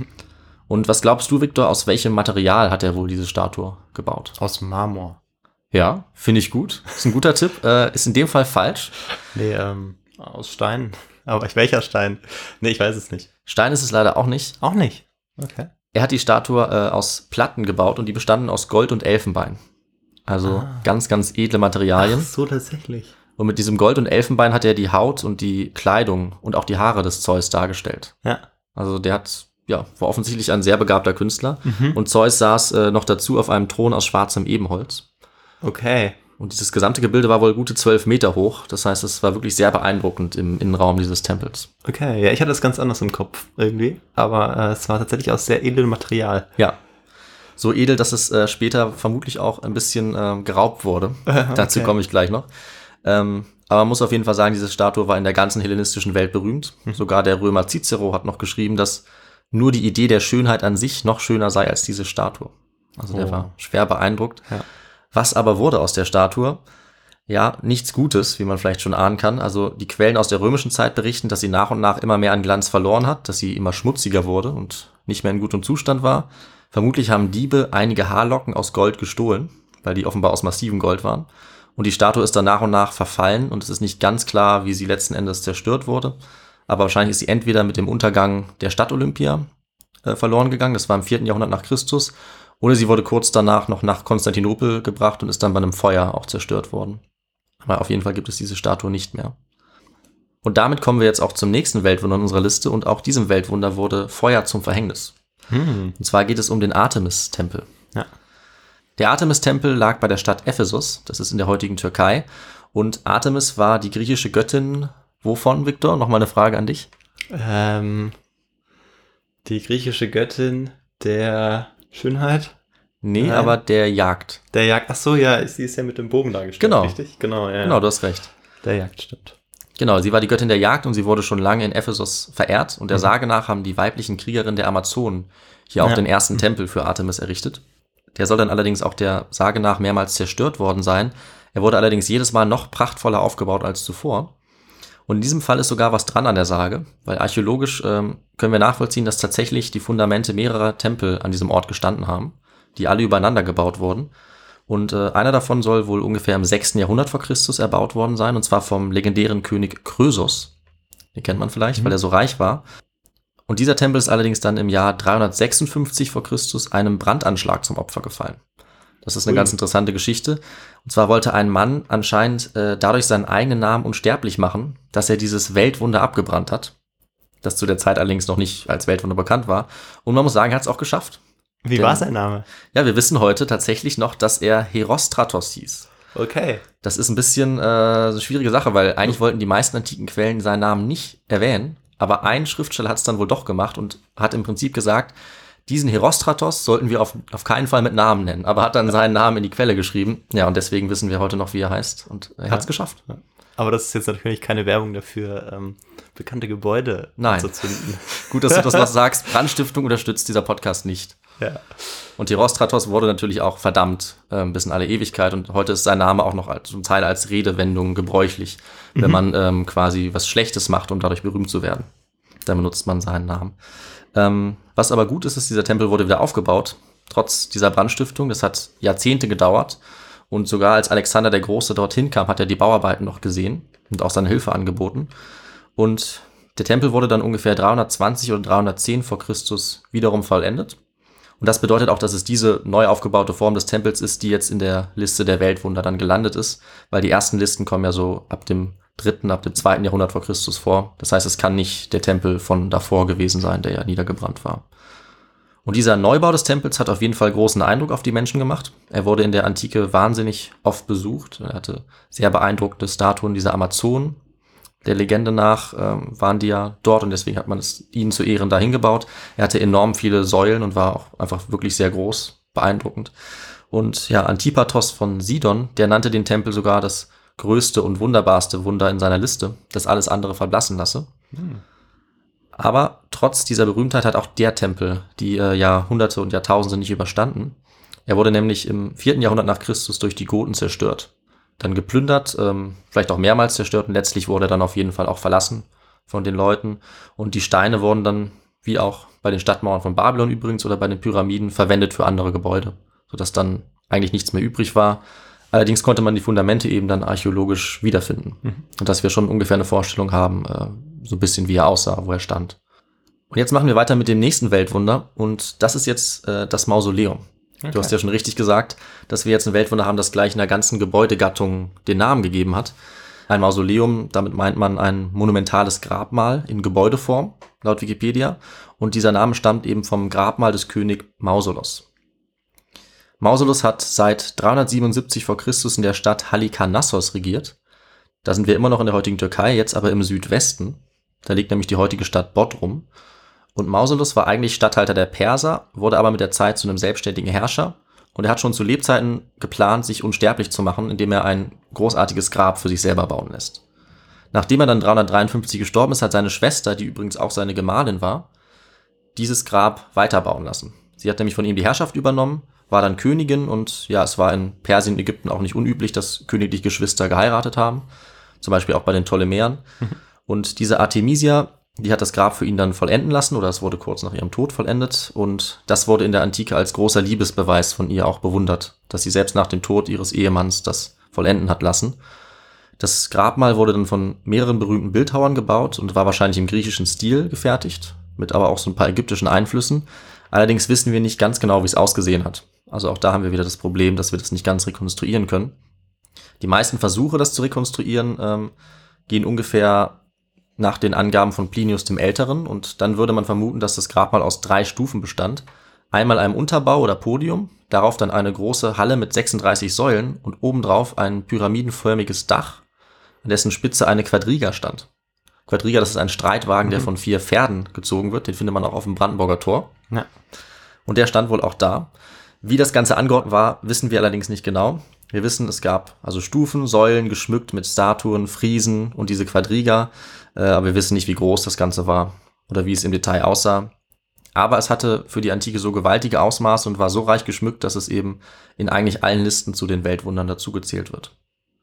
Und was glaubst du, Victor, aus welchem Material hat er wohl diese Statue gebaut? Aus Marmor. Ja, finde ich gut. Ist ein guter Tipp. Ist in dem Fall falsch. Nee, aus Stein. Aber welcher Stein? Nee, ich weiß es nicht. Stein ist es leider auch nicht. Auch nicht? Okay. Er hat die Statue aus Platten gebaut und die bestanden aus Gold und Elfenbein. Also ganz, ganz edle Materialien. Ach so, tatsächlich. Und mit diesem Gold und Elfenbein hat er die Haut und die Kleidung und auch die Haare des Zeus dargestellt. Ja. Also der war offensichtlich ein sehr begabter Künstler. Und Zeus saß noch dazu auf einem Thron aus schwarzem Ebenholz. Okay. Und dieses gesamte Gebilde war wohl gute 12 Meter hoch. Das heißt, es war wirklich sehr beeindruckend im Innenraum dieses Tempels. Okay, ja, ich hatte das ganz anders im Kopf irgendwie. Aber es war tatsächlich aus sehr edlem Material. Ja. So edel, dass es später vermutlich auch ein bisschen geraubt wurde. Dazu komme ich gleich noch. Aber man muss auf jeden Fall sagen, diese Statue war in der ganzen hellenistischen Welt berühmt. Sogar der Römer Cicero hat noch geschrieben, dass nur die Idee der Schönheit an sich noch schöner sei als diese Statue. Also der war schwer beeindruckt. Ja. Was aber wurde aus der Statue? Ja, nichts Gutes, wie man vielleicht schon ahnen kann. Also die Quellen aus der römischen Zeit berichten, dass sie nach und nach immer mehr an Glanz verloren hat, dass sie immer schmutziger wurde und nicht mehr in gutem Zustand war. Vermutlich haben Diebe einige Haarlocken aus Gold gestohlen, weil die offenbar aus massivem Gold waren. Und die Statue ist dann nach und nach verfallen und es ist nicht ganz klar, wie sie letzten Endes zerstört wurde. Aber wahrscheinlich ist sie entweder mit dem Untergang der Stadt Olympia verloren gegangen, das war im 4. Jahrhundert nach Christus, oder sie wurde kurz danach noch nach Konstantinopel gebracht und ist dann bei einem Feuer auch zerstört worden. Aber auf jeden Fall gibt es diese Statue nicht mehr. Und damit kommen wir jetzt auch zum nächsten Weltwunder in unserer Liste und auch diesem Weltwunder wurde Feuer zum Verhängnis. Und zwar geht es um den Artemis-Tempel. Ja. Der Artemis-Tempel lag bei der Stadt Ephesus, das ist in der heutigen Türkei. Und Artemis war die griechische Göttin, wovon, Victor? Nochmal eine Frage an dich. Die griechische Göttin der Schönheit? Nee, nein. Aber der Jagd. Der Jagd, ach so, ja, sie ist ja mit dem Bogen dargestellt, genau. Richtig? Genau, ja. Genau, du hast recht. Der Jagd, stimmt. Genau, sie war die Göttin der Jagd und sie wurde schon lange in Ephesus verehrt. Und der Sage nach haben die weiblichen Kriegerinnen der Amazonen hier auch den ersten Tempel für Artemis errichtet. Der soll dann allerdings auch der Sage nach mehrmals zerstört worden sein. Er wurde allerdings jedes Mal noch prachtvoller aufgebaut als zuvor. Und in diesem Fall ist sogar was dran an der Sage, weil archäologisch können wir nachvollziehen, dass tatsächlich die Fundamente mehrerer Tempel an diesem Ort gestanden haben, die alle übereinander gebaut wurden. Und einer davon soll wohl ungefähr im 6. Jahrhundert vor Christus erbaut worden sein, und zwar vom legendären König Krösus. Den kennt man vielleicht, weil er so reich war. Und dieser Tempel ist allerdings dann im Jahr 356 vor Christus einem Brandanschlag zum Opfer gefallen. Das ist eine ganz interessante Geschichte. Und zwar wollte ein Mann anscheinend dadurch seinen eigenen Namen unsterblich machen, dass er dieses Weltwunder abgebrannt hat, das zu der Zeit allerdings noch nicht als Weltwunder bekannt war. Und man muss sagen, er hat es auch geschafft. Wie war sein Name? Ja, wir wissen heute tatsächlich noch, dass er Herostratos hieß. Okay. Das ist ein bisschen eine schwierige Sache, weil eigentlich wollten die meisten antiken Quellen seinen Namen nicht erwähnen, aber ein Schriftsteller hat es dann wohl doch gemacht und hat im Prinzip gesagt, diesen Herostratos sollten wir auf keinen Fall mit Namen nennen, aber hat dann seinen Namen in die Quelle geschrieben. Ja, und deswegen wissen wir heute noch, wie er heißt, und er hat es geschafft. Ja. Aber das ist jetzt natürlich keine Werbung dafür, bekannte Gebäude anzuzünden. Gut, dass du das noch sagst. Brandstiftung unterstützt dieser Podcast nicht. Ja. Und Herostratos wurde natürlich auch verdammt bis in alle Ewigkeit, und heute ist sein Name auch noch zum Teil als Redewendung gebräuchlich, wenn man quasi was Schlechtes macht, um dadurch berühmt zu werden. Dann benutzt man seinen Namen. Was aber gut ist, dieser Tempel wurde wieder aufgebaut, trotz dieser Brandstiftung. Das hat Jahrzehnte gedauert. Und sogar als Alexander der Große dorthin kam, hat er die Bauarbeiten noch gesehen und auch seine Hilfe angeboten. Und der Tempel wurde dann ungefähr 320 oder 310 vor Christus wiederum vollendet. Und das bedeutet auch, dass es diese neu aufgebaute Form des Tempels ist, die jetzt in der Liste der Weltwunder dann gelandet ist, weil die ersten Listen kommen ja so ab dem 2. Jahrhundert vor Christus vor. Das heißt, es kann nicht der Tempel von davor gewesen sein, der ja niedergebrannt war. Und dieser Neubau des Tempels hat auf jeden Fall großen Eindruck auf die Menschen gemacht. Er wurde in der Antike wahnsinnig oft besucht. Er hatte sehr beeindruckende Statuen dieser Amazonen. Der Legende nach waren die ja dort und deswegen hat man es ihnen zu Ehren dahin gebaut. Er hatte enorm viele Säulen und war auch einfach wirklich sehr groß, beeindruckend. Und ja, Antipatros von Sidon, der nannte den Tempel sogar das größte und wunderbarste Wunder in seiner Liste, das alles andere verblassen lasse. Aber trotz dieser Berühmtheit hat auch der Tempel die Jahrhunderte und Jahrtausende nicht überstanden. Er wurde nämlich im 4. Jahrhundert nach Christus durch die Goten zerstört. Dann geplündert, vielleicht auch mehrmals zerstört und letztlich wurde er dann auf jeden Fall auch verlassen von den Leuten. Und die Steine wurden dann, wie auch bei den Stadtmauern von Babylon übrigens oder bei den Pyramiden, verwendet für andere Gebäude, sodass dann eigentlich nichts mehr übrig war. Allerdings konnte man die Fundamente eben dann archäologisch wiederfinden. Und dass wir schon ungefähr eine Vorstellung haben, so ein bisschen wie er aussah, wo er stand. Und jetzt machen wir weiter mit dem nächsten Weltwunder und das ist jetzt das Mausoleum. Okay. Du hast ja schon richtig gesagt, dass wir jetzt ein Weltwunder haben, das gleich einer ganzen Gebäudegattung den Namen gegeben hat. Ein Mausoleum, damit meint man ein monumentales Grabmal in Gebäudeform, laut Wikipedia. Und dieser Name stammt eben vom Grabmal des König Mausolos. Mausolos hat seit 377 vor Christus in der Stadt Halikarnassos regiert. Da sind wir immer noch in der heutigen Türkei, jetzt aber im Südwesten. Da liegt nämlich die heutige Stadt Bodrum. Und Mausolos war eigentlich Statthalter der Perser, wurde aber mit der Zeit zu einem selbstständigen Herrscher. Und er hat schon zu Lebzeiten geplant, sich unsterblich zu machen, indem er ein großartiges Grab für sich selber bauen lässt. Nachdem er dann 353 gestorben ist, hat seine Schwester, die übrigens auch seine Gemahlin war, dieses Grab weiterbauen lassen. Sie hat nämlich von ihm die Herrschaft übernommen, war dann Königin und ja, es war in Persien und Ägypten auch nicht unüblich, dass königliche Geschwister geheiratet haben. Zum Beispiel auch bei den Ptolemäern. Und diese Artemisia, die hat das Grab für ihn dann vollenden lassen oder es wurde kurz nach ihrem Tod vollendet und das wurde in der Antike als großer Liebesbeweis von ihr auch bewundert, dass sie selbst nach dem Tod ihres Ehemanns das vollenden hat lassen. Das Grabmal wurde dann von mehreren berühmten Bildhauern gebaut und war wahrscheinlich im griechischen Stil gefertigt, mit aber auch so ein paar ägyptischen Einflüssen. Allerdings wissen wir nicht ganz genau, wie es ausgesehen hat. Also auch da haben wir wieder das Problem, dass wir das nicht ganz rekonstruieren können. Die meisten Versuche, das zu rekonstruieren, gehen ungefähr nach den Angaben von Plinius dem Älteren und dann würde man vermuten, dass das Grabmal aus 3 Stufen bestand. Einmal einem Unterbau oder Podium, darauf dann eine große Halle mit 36 Säulen und obendrauf ein pyramidenförmiges Dach, an dessen Spitze eine Quadriga stand. Quadriga, das ist ein Streitwagen, der von 4 Pferden gezogen wird, den findet man auch auf dem Brandenburger Tor. Ja. Und der stand wohl auch da. Wie das Ganze angeordnet war, wissen wir allerdings nicht genau. Wir wissen, es gab also Stufen, Säulen geschmückt mit Statuen, Friesen und diese Quadriga, aber wir wissen nicht, wie groß das Ganze war oder wie es im Detail aussah. Aber es hatte für die Antike so gewaltige Ausmaße und war so reich geschmückt, dass es eben in eigentlich allen Listen zu den Weltwundern dazugezählt wird.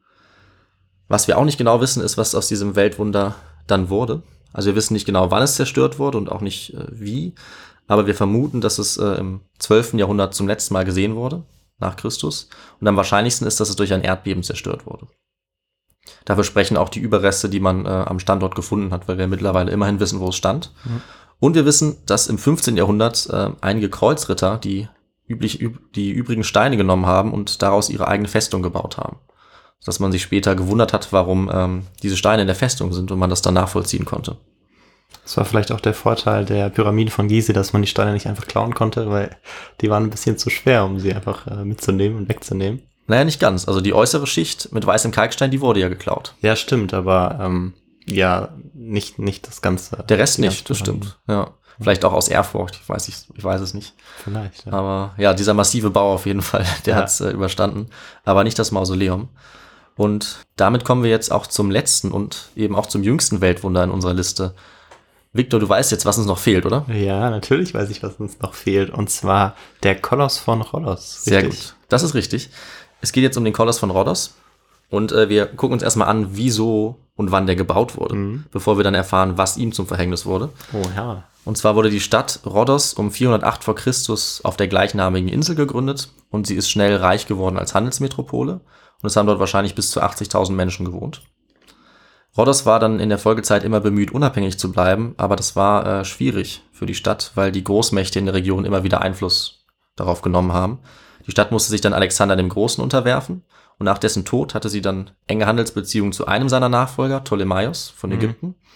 Was wir auch nicht genau wissen, ist, was aus diesem Weltwunder dann wurde. Also wir wissen nicht genau, wann es zerstört wurde und auch nicht wie, aber wir vermuten, dass es im 12. Jahrhundert zum letzten Mal gesehen wurde, nach Christus. Und am wahrscheinlichsten ist, dass es durch ein Erdbeben zerstört wurde. Dafür sprechen auch die Überreste, die man am Standort gefunden hat, weil wir mittlerweile immerhin wissen, wo es stand. Und wir wissen, dass im 15. Jahrhundert einige Kreuzritter die übrigen Steine genommen haben und daraus ihre eigene Festung gebaut haben. Dass man sich später gewundert hat, warum diese Steine in der Festung sind und man das dann nachvollziehen konnte. Das war vielleicht auch der Vorteil der Pyramiden von Gizeh, dass man die Steine nicht einfach klauen konnte, weil die waren ein bisschen zu schwer, um sie einfach mitzunehmen und wegzunehmen. Naja, nicht ganz. Also die äußere Schicht mit weißem Kalkstein, die wurde ja geklaut. Ja, stimmt, aber ja, nicht das Ganze. Der Rest nicht, das stimmt. Ja. Vielleicht auch aus Ehrfurcht, ich weiß es nicht. Vielleicht, ja. Aber ja, dieser massive Bau auf jeden Fall, der hat es überstanden. Aber nicht das Mausoleum. Und damit kommen wir jetzt auch zum letzten und eben auch zum jüngsten Weltwunder in unserer Liste. Victor, du weißt jetzt, was uns noch fehlt, oder? Ja, natürlich weiß ich, was uns noch fehlt. Und zwar der Koloss von Rhodos. Sehr gut, das ist richtig. Es geht jetzt um den Koloss von Rhodos. Und wir gucken uns erstmal an, wieso und wann der gebaut wurde, bevor wir dann erfahren, was ihm zum Verhängnis wurde. Oh ja. Und zwar wurde die Stadt Rhodos um 408 vor Christus auf der gleichnamigen Insel gegründet und sie ist schnell reich geworden als Handelsmetropole und es haben dort wahrscheinlich bis zu 80.000 Menschen gewohnt. Rhodos war dann in der Folgezeit immer bemüht, unabhängig zu bleiben, aber das war schwierig für die Stadt, weil die Großmächte in der Region immer wieder Einfluss darauf genommen haben. Die Stadt musste sich dann Alexander dem Großen unterwerfen und nach dessen Tod hatte sie dann enge Handelsbeziehungen zu einem seiner Nachfolger, Ptolemaios von Ägypten.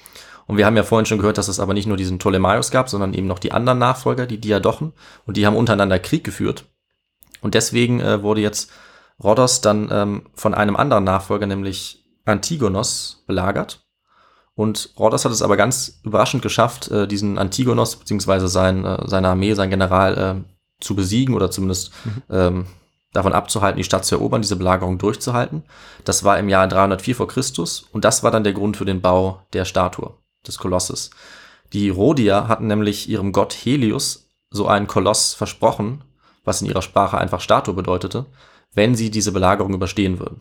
Und wir haben ja vorhin schon gehört, dass es aber nicht nur diesen Ptolemaios gab, sondern eben noch die anderen Nachfolger, die Diadochen. Und die haben untereinander Krieg geführt. Und deswegen wurde jetzt Rhodos dann von einem anderen Nachfolger, nämlich Antigonos, belagert. Und Rhodos hat es aber ganz überraschend geschafft, diesen Antigonos beziehungsweise seine Armee, sein General zu besiegen oder zumindest davon abzuhalten, die Stadt zu erobern, diese Belagerung durchzuhalten. Das war im Jahr 304 vor Christus und das war dann der Grund für den Bau der Statue, des Kolosses. Die Rhodier hatten nämlich ihrem Gott Helios so einen Koloss versprochen, was in ihrer Sprache einfach Statue bedeutete, wenn sie diese Belagerung überstehen würden.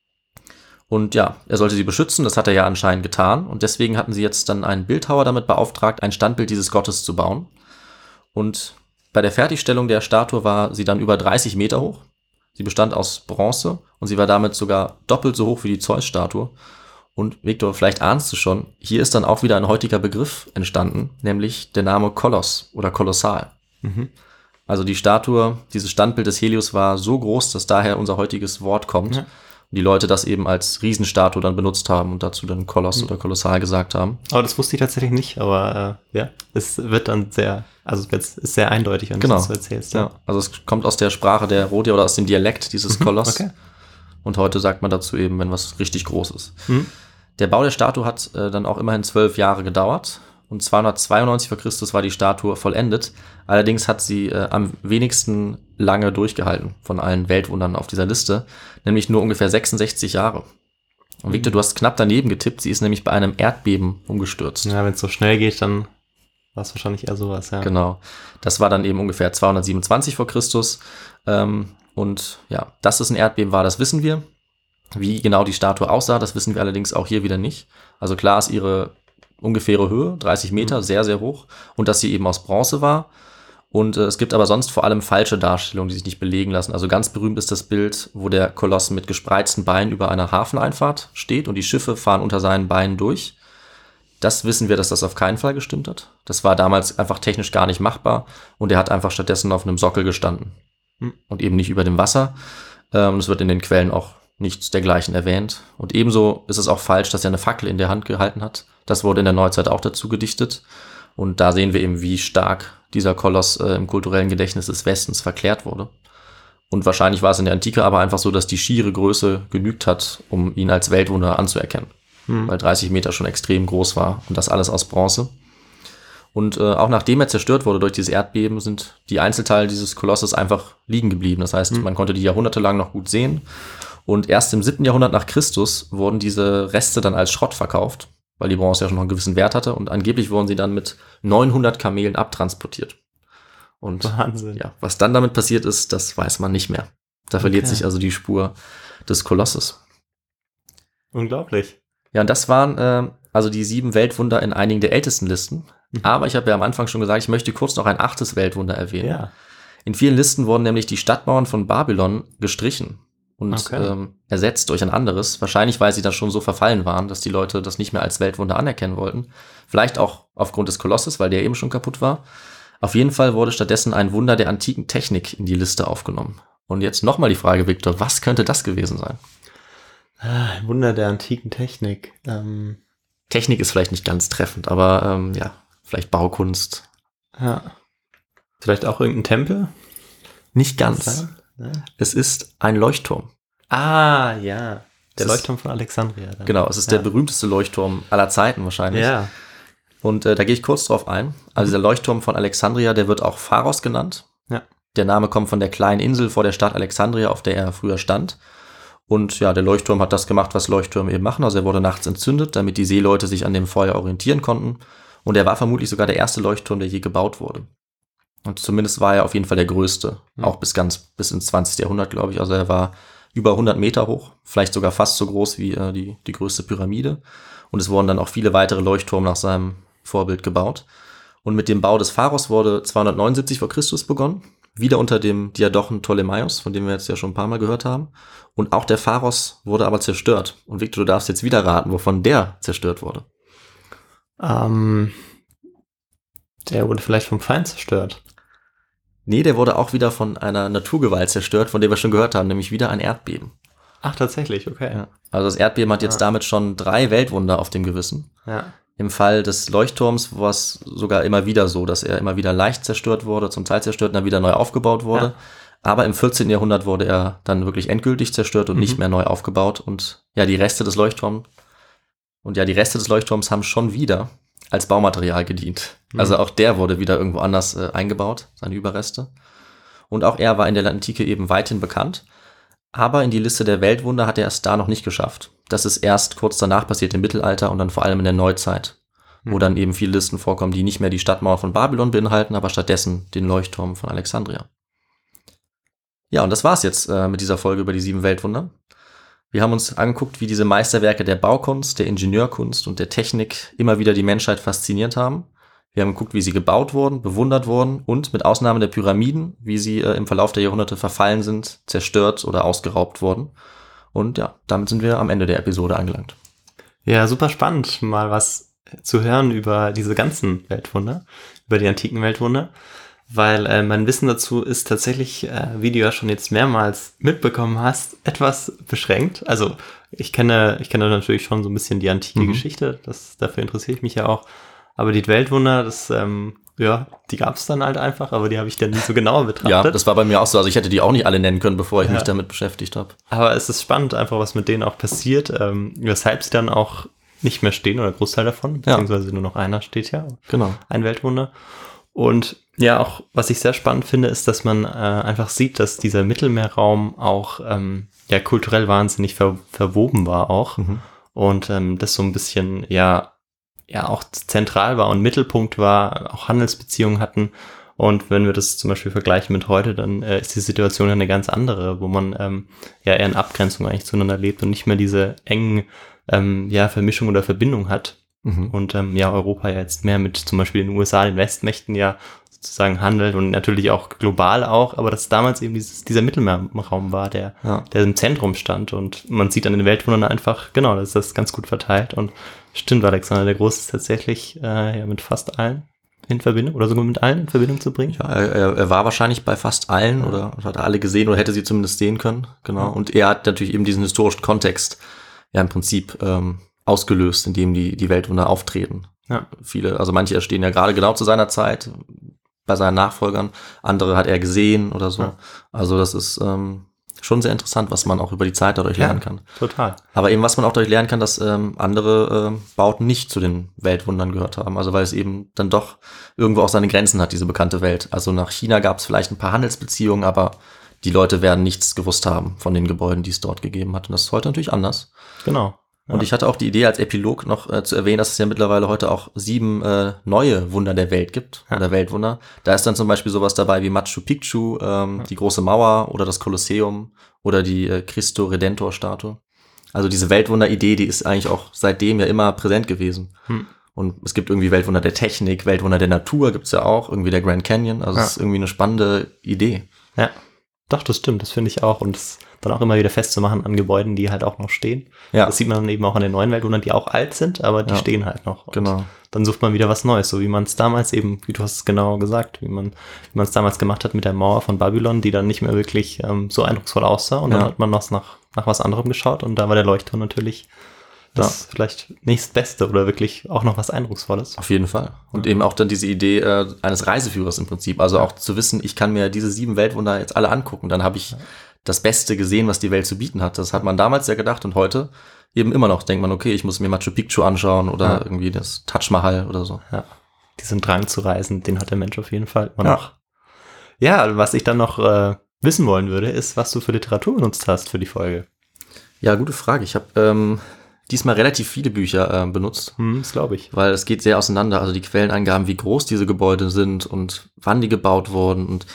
Und ja, er sollte sie beschützen, das hat er ja anscheinend getan. Und deswegen hatten sie jetzt dann einen Bildhauer damit beauftragt, ein Standbild dieses Gottes zu bauen. Und bei der Fertigstellung der Statue war sie dann über 30 Meter hoch. Sie bestand aus Bronze und sie war damit sogar doppelt so hoch wie die Zeus-Statue. Und Victor, vielleicht ahnst du schon, hier ist dann auch wieder ein heutiger Begriff entstanden, nämlich der Name Koloss oder Kolossal. Also die Statue, dieses Standbild des Helios war so groß, dass daher unser heutiges Wort kommt. Und die Leute das eben als Riesenstatue dann benutzt haben und dazu dann Koloss oder Kolossal gesagt haben. Aber das wusste ich tatsächlich nicht, aber ja, es wird dann es ist sehr eindeutig, wenn du das so erzählst. Ja, also es kommt aus der Sprache der Rhodier oder aus dem Dialekt dieses Koloss. Okay. Und heute sagt man dazu eben, wenn was richtig groß ist. Der Bau der Statue hat dann auch immerhin 12 Jahre gedauert. Und 292 vor Christus war die Statue vollendet. Allerdings hat sie am wenigsten lange durchgehalten von allen Weltwundern auf dieser Liste, nämlich nur ungefähr 66 Jahre. Und Victor, du hast knapp daneben getippt, sie ist nämlich bei einem Erdbeben umgestürzt. Ja, wenn es so schnell geht, dann war es wahrscheinlich eher sowas, ja. Genau, das war dann eben ungefähr 227 vor Christus. Und ja, dass es ein Erdbeben war, das wissen wir. Wie genau die Statue aussah, das wissen wir allerdings auch hier wieder nicht. Also klar ist ihre ungefähre Höhe, 30 Meter, sehr, sehr hoch. Und dass sie eben aus Bronze war. Und es gibt aber sonst vor allem falsche Darstellungen, die sich nicht belegen lassen. Also ganz berühmt ist das Bild, wo der Koloss mit gespreizten Beinen über einer Hafeneinfahrt steht und die Schiffe fahren unter seinen Beinen durch. Das wissen wir, dass das auf keinen Fall gestimmt hat. Das war damals einfach technisch gar nicht machbar. Und er hat einfach stattdessen auf einem Sockel gestanden. Und eben nicht über dem Wasser. Es wird in den Quellen auch nichts dergleichen erwähnt. Und ebenso ist es auch falsch, dass er eine Fackel in der Hand gehalten hat. Das wurde in der Neuzeit auch dazu gedichtet. Und da sehen wir eben, wie stark dieser Koloss im kulturellen Gedächtnis des Westens verklärt wurde. Und wahrscheinlich war es in der Antike aber einfach so, dass die schiere Größe genügt hat, um ihn als Weltwunder anzuerkennen. Weil 30 Meter schon extrem groß war und das alles aus Bronze. Und auch nachdem er zerstört wurde durch dieses Erdbeben, sind die Einzelteile dieses Kolosses einfach liegen geblieben. Das heißt, man konnte die jahrhundertelang noch gut sehen. Und erst im 7. Jahrhundert nach Christus wurden diese Reste dann als Schrott verkauft, weil die Bronze ja schon noch einen gewissen Wert hatte. Und angeblich wurden sie dann mit 900 Kamelen abtransportiert. Und Wahnsinn. Ja, was dann damit passiert ist, das weiß man nicht mehr. Da verliert sich also die Spur des Kolosses. Unglaublich. Ja, und das waren also die 7 Weltwunder in einigen der ältesten Listen. Aber ich habe ja am Anfang schon gesagt, ich möchte kurz noch ein 8. Weltwunder erwähnen. Ja. In vielen Listen wurden nämlich die Stadtmauern von Babylon gestrichen und ersetzt durch ein anderes. Wahrscheinlich, weil sie dann schon so verfallen waren, dass die Leute das nicht mehr als Weltwunder anerkennen wollten. Vielleicht auch aufgrund des Kolosses, weil der eben schon kaputt war. Auf jeden Fall wurde stattdessen ein Wunder der antiken Technik in die Liste aufgenommen. Und jetzt nochmal die Frage, Victor, was könnte das gewesen sein? Ein Wunder der antiken Technik. Technik ist vielleicht nicht ganz treffend, aber ja, vielleicht Baukunst. Ja. Vielleicht auch irgendein Tempel? Nicht ganz. Es ist ein Leuchtturm. Ah, ja. Der Leuchtturm von Alexandria. Dann. Genau, es ist der berühmteste Leuchtturm aller Zeiten wahrscheinlich. Ja. Und da gehe ich kurz drauf ein. Also der Leuchtturm von Alexandria, der wird auch Pharos genannt. Ja. Der Name kommt von der kleinen Insel vor der Stadt Alexandria, auf der er früher stand. Und ja, der Leuchtturm hat das gemacht, was Leuchttürme eben machen. Also er wurde nachts entzündet, damit die Seeleute sich an dem Feuer orientieren konnten. Und er war vermutlich sogar der erste Leuchtturm, der je gebaut wurde. Und zumindest war er auf jeden Fall der größte. Auch bis ins 20. Jahrhundert, glaube ich. Also er war über 100 Meter hoch. Vielleicht sogar fast so groß wie die größte Pyramide. Und es wurden dann auch viele weitere Leuchttürme nach seinem Vorbild gebaut. Und mit dem Bau des Pharos wurde 279 vor Christus begonnen. Wieder unter dem Diadochen Ptolemaios, von dem wir jetzt ja schon ein paar Mal gehört haben. Und auch der Pharos wurde aber zerstört. Und Victor, du darfst jetzt wieder raten, wovon der zerstört wurde. Der wurde vielleicht vom Feind zerstört. Nee, der wurde auch wieder von einer Naturgewalt zerstört, von der wir schon gehört haben, nämlich wieder ein Erdbeben. Ach, tatsächlich, okay. Ja. Also das Erdbeben hat jetzt damit schon 3 Weltwunder auf dem Gewissen. Ja. Im Fall des Leuchtturms war es sogar immer wieder so, dass er immer wieder leicht zerstört wurde, zum Teil zerstört und dann wieder neu aufgebaut wurde. Ja. Aber im 14. Jahrhundert wurde er dann wirklich endgültig zerstört und nicht mehr neu aufgebaut. Und ja, die Reste des Leuchtturms haben schon wieder als Baumaterial gedient. Also auch der wurde wieder irgendwo anders eingebaut, seine Überreste. Und auch er war in der Antike eben weithin bekannt. Aber in die Liste der Weltwunder hat er es da noch nicht geschafft. Das ist erst kurz danach passiert, im Mittelalter und dann vor allem in der Neuzeit, wo dann eben viele Listen vorkommen, die nicht mehr die Stadtmauer von Babylon beinhalten, aber stattdessen den Leuchtturm von Alexandria. Ja, und das war's jetzt mit dieser Folge über die 7 Weltwunder. Wir haben uns angeguckt, wie diese Meisterwerke der Baukunst, der Ingenieurkunst und der Technik immer wieder die Menschheit fasziniert haben. Wir haben geguckt, wie sie gebaut wurden, bewundert wurden und mit Ausnahme der Pyramiden, wie sie im Verlauf der Jahrhunderte verfallen sind, zerstört oder ausgeraubt wurden. Und ja, damit sind wir am Ende der Episode angelangt. Ja, super spannend, mal was zu hören über diese ganzen Weltwunder, über die antiken Weltwunder, weil mein Wissen dazu ist tatsächlich, wie du ja schon jetzt mehrmals mitbekommen hast, etwas beschränkt. Also ich kenne natürlich schon so ein bisschen die antike Geschichte, dafür interessiere ich mich ja auch. Aber die Weltwunder, die gab es dann halt einfach, aber die habe ich dann nicht so genauer betrachtet. Ja, das war bei mir auch so. Also ich hätte die auch nicht alle nennen können, bevor ich mich damit beschäftigt habe. Aber es ist spannend, einfach was mit denen auch passiert, weshalb sie dann auch nicht mehr stehen, oder Großteil davon, beziehungsweise nur noch einer steht ja. Genau. Ein Weltwunder. Und ja, auch was ich sehr spannend finde, ist, dass man einfach sieht, dass dieser Mittelmeerraum auch kulturell wahnsinnig verwoben war auch. Und das so ein bisschen, auch zentral war und Mittelpunkt war, auch Handelsbeziehungen hatten. Und wenn wir das zum Beispiel vergleichen mit heute, dann ist die Situation eine ganz andere, wo man eher in Abgrenzung eigentlich zueinander lebt und nicht mehr diese engen Vermischung oder Verbindung hat. Und Europa jetzt mehr mit zum Beispiel den USA, den Westmächten sozusagen handelt und natürlich auch global auch, aber dass damals eben dieser Mittelmeerraum war, der im Zentrum stand. Und man sieht an den Weltwundern einfach, genau, dass das ganz gut verteilt. Und stimmt, Alexander der Große ist tatsächlich mit fast allen in Verbindung oder sogar mit allen in Verbindung zu bringen. Ja, er war wahrscheinlich bei fast allen oder hat alle gesehen oder hätte sie zumindest sehen können. Genau. Und er hat natürlich eben diesen historischen Kontext im Prinzip ausgelöst, in dem die Weltwunder auftreten. Ja. Manche stehen ja gerade genau zu seiner Zeit bei seinen Nachfolgern, andere hat er gesehen oder so. Ja. Also das ist schon sehr interessant, was man auch über die Zeit dadurch lernen kann. Total. Aber eben, was man auch dadurch lernen kann, dass andere Bauten nicht zu den Weltwundern gehört haben. Also weil es eben dann doch irgendwo auch seine Grenzen hat, diese bekannte Welt. Also nach China gab es vielleicht ein paar Handelsbeziehungen, aber die Leute werden nichts gewusst haben von den Gebäuden, die es dort gegeben hat. Und das ist heute natürlich anders. Genau. Und ich hatte auch die Idee, als Epilog noch zu erwähnen, dass es ja mittlerweile heute auch 7 neue Wunder der Welt gibt, oder Weltwunder. Da ist dann zum Beispiel sowas dabei wie Machu Picchu, die Große Mauer oder das Kolosseum oder die Christo Redentor-Statue. Also diese Weltwunder-Idee, die ist eigentlich auch seitdem ja immer präsent gewesen. Und es gibt irgendwie Weltwunder der Technik, Weltwunder der Natur gibt's ja auch, irgendwie der Grand Canyon. Also es ist irgendwie eine spannende Idee. Ja, doch, das stimmt, das finde ich auch. Und das dann auch immer wieder festzumachen an Gebäuden, die halt auch noch stehen. Ja. Das sieht man dann eben auch an den neuen Weltwundern, die auch alt sind, aber die stehen halt noch. Und genau. Dann sucht man wieder was Neues, so wie man es damals eben, wie du hast es genau gesagt, wie man es damals gemacht hat mit der Mauer von Babylon, die dann nicht mehr wirklich so eindrucksvoll aussah. Und dann hat man noch nach was anderem geschaut und da war der Leuchtturm natürlich das vielleicht nächstbeste oder wirklich auch noch was Eindrucksvolles. Auf jeden Fall. Und eben auch dann diese Idee eines Reiseführers im Prinzip. Also auch zu wissen, ich kann mir diese 7 Weltwunder jetzt alle angucken. Dann habe ich das Beste gesehen, was die Welt zu bieten hat. Das hat man damals ja gedacht und heute eben immer noch denkt man, okay, ich muss mir Machu Picchu anschauen oder irgendwie das Taj Mahal oder so. Ja. Diesen Drang zu reisen, den hat der Mensch auf jeden Fall immer noch. Ja, was ich dann noch wissen wollen würde, ist, was du für Literatur benutzt hast für die Folge. Ja, gute Frage. Ich habe diesmal relativ viele Bücher benutzt. Das glaube ich. Weil es geht sehr auseinander. Also die Quellenangaben, wie groß diese Gebäude sind und wann die gebaut wurden. Und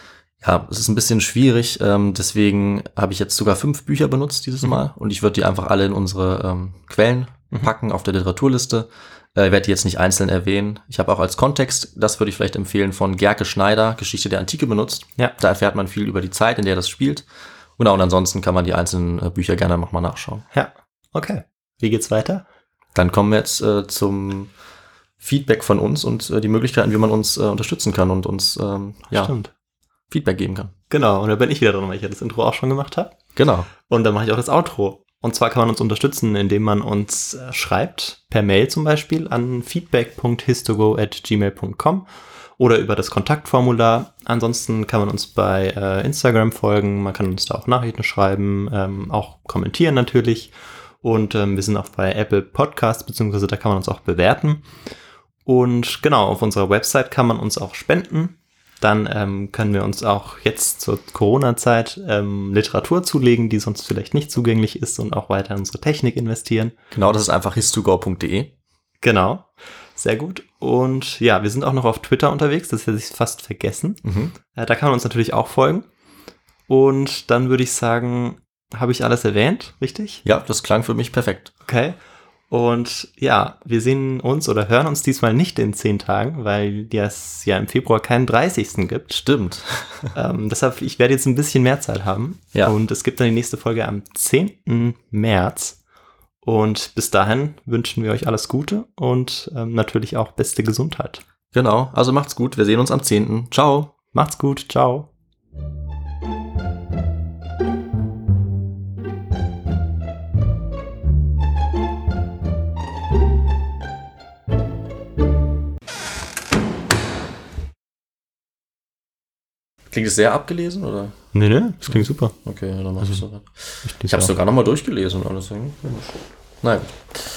ja, es ist ein bisschen schwierig. Deswegen habe ich jetzt sogar 5 Bücher benutzt dieses Mal. Und ich würde die einfach alle in unsere Quellen packen auf der Literaturliste. Ich werde die jetzt nicht einzeln erwähnen. Ich habe auch als Kontext, das würde ich vielleicht empfehlen, von Gerke Schneider, Geschichte der Antike benutzt. Ja. Da erfährt man viel über die Zeit, in der das spielt. Genau, und ansonsten kann man die einzelnen Bücher gerne nochmal nachschauen. Ja, okay. Wie geht's weiter? Dann kommen wir jetzt zum Feedback von uns und die Möglichkeiten, wie man uns unterstützen kann und uns Stimmt. Feedback geben kann. Genau, und da bin ich wieder dran, weil ich ja das Intro auch schon gemacht habe. Genau. Und dann mache ich auch das Outro. Und zwar kann man uns unterstützen, indem man uns schreibt, per Mail zum Beispiel an feedback.histogo@gmail.com oder über das Kontaktformular. Ansonsten kann man uns bei Instagram folgen, man kann uns da auch Nachrichten schreiben, auch kommentieren natürlich. Und wir sind auch bei Apple Podcasts, beziehungsweise da kann man uns auch bewerten. Und genau, auf unserer Website kann man uns auch spenden. Dann können wir uns auch jetzt zur Corona-Zeit Literatur zulegen, die sonst vielleicht nicht zugänglich ist und auch weiter in unsere Technik investieren. Genau, das ist einfach histogor.de. Genau, sehr gut. Und ja, wir sind auch noch auf Twitter unterwegs, das hätte ich fast vergessen. Da kann man uns natürlich auch folgen. Und dann würde ich sagen, habe ich alles erwähnt, richtig? Ja, das klang für mich perfekt. Okay. Und ja, wir sehen uns oder hören uns diesmal nicht in 10 Tagen, weil es ja im Februar keinen 30. gibt. Stimmt. Deshalb, ich werde jetzt ein bisschen mehr Zeit haben. Ja. Und es gibt dann die nächste Folge am 10. März. Und bis dahin wünschen wir euch alles Gute und natürlich auch beste Gesundheit. Genau, also macht's gut. Wir sehen uns am 10. Ciao. Macht's gut. Ciao. Klingt es sehr abgelesen, oder? Nee, das klingt super. Okay, dann mach ich so. Ich habe es sogar nochmal durchgelesen und alles. Nein.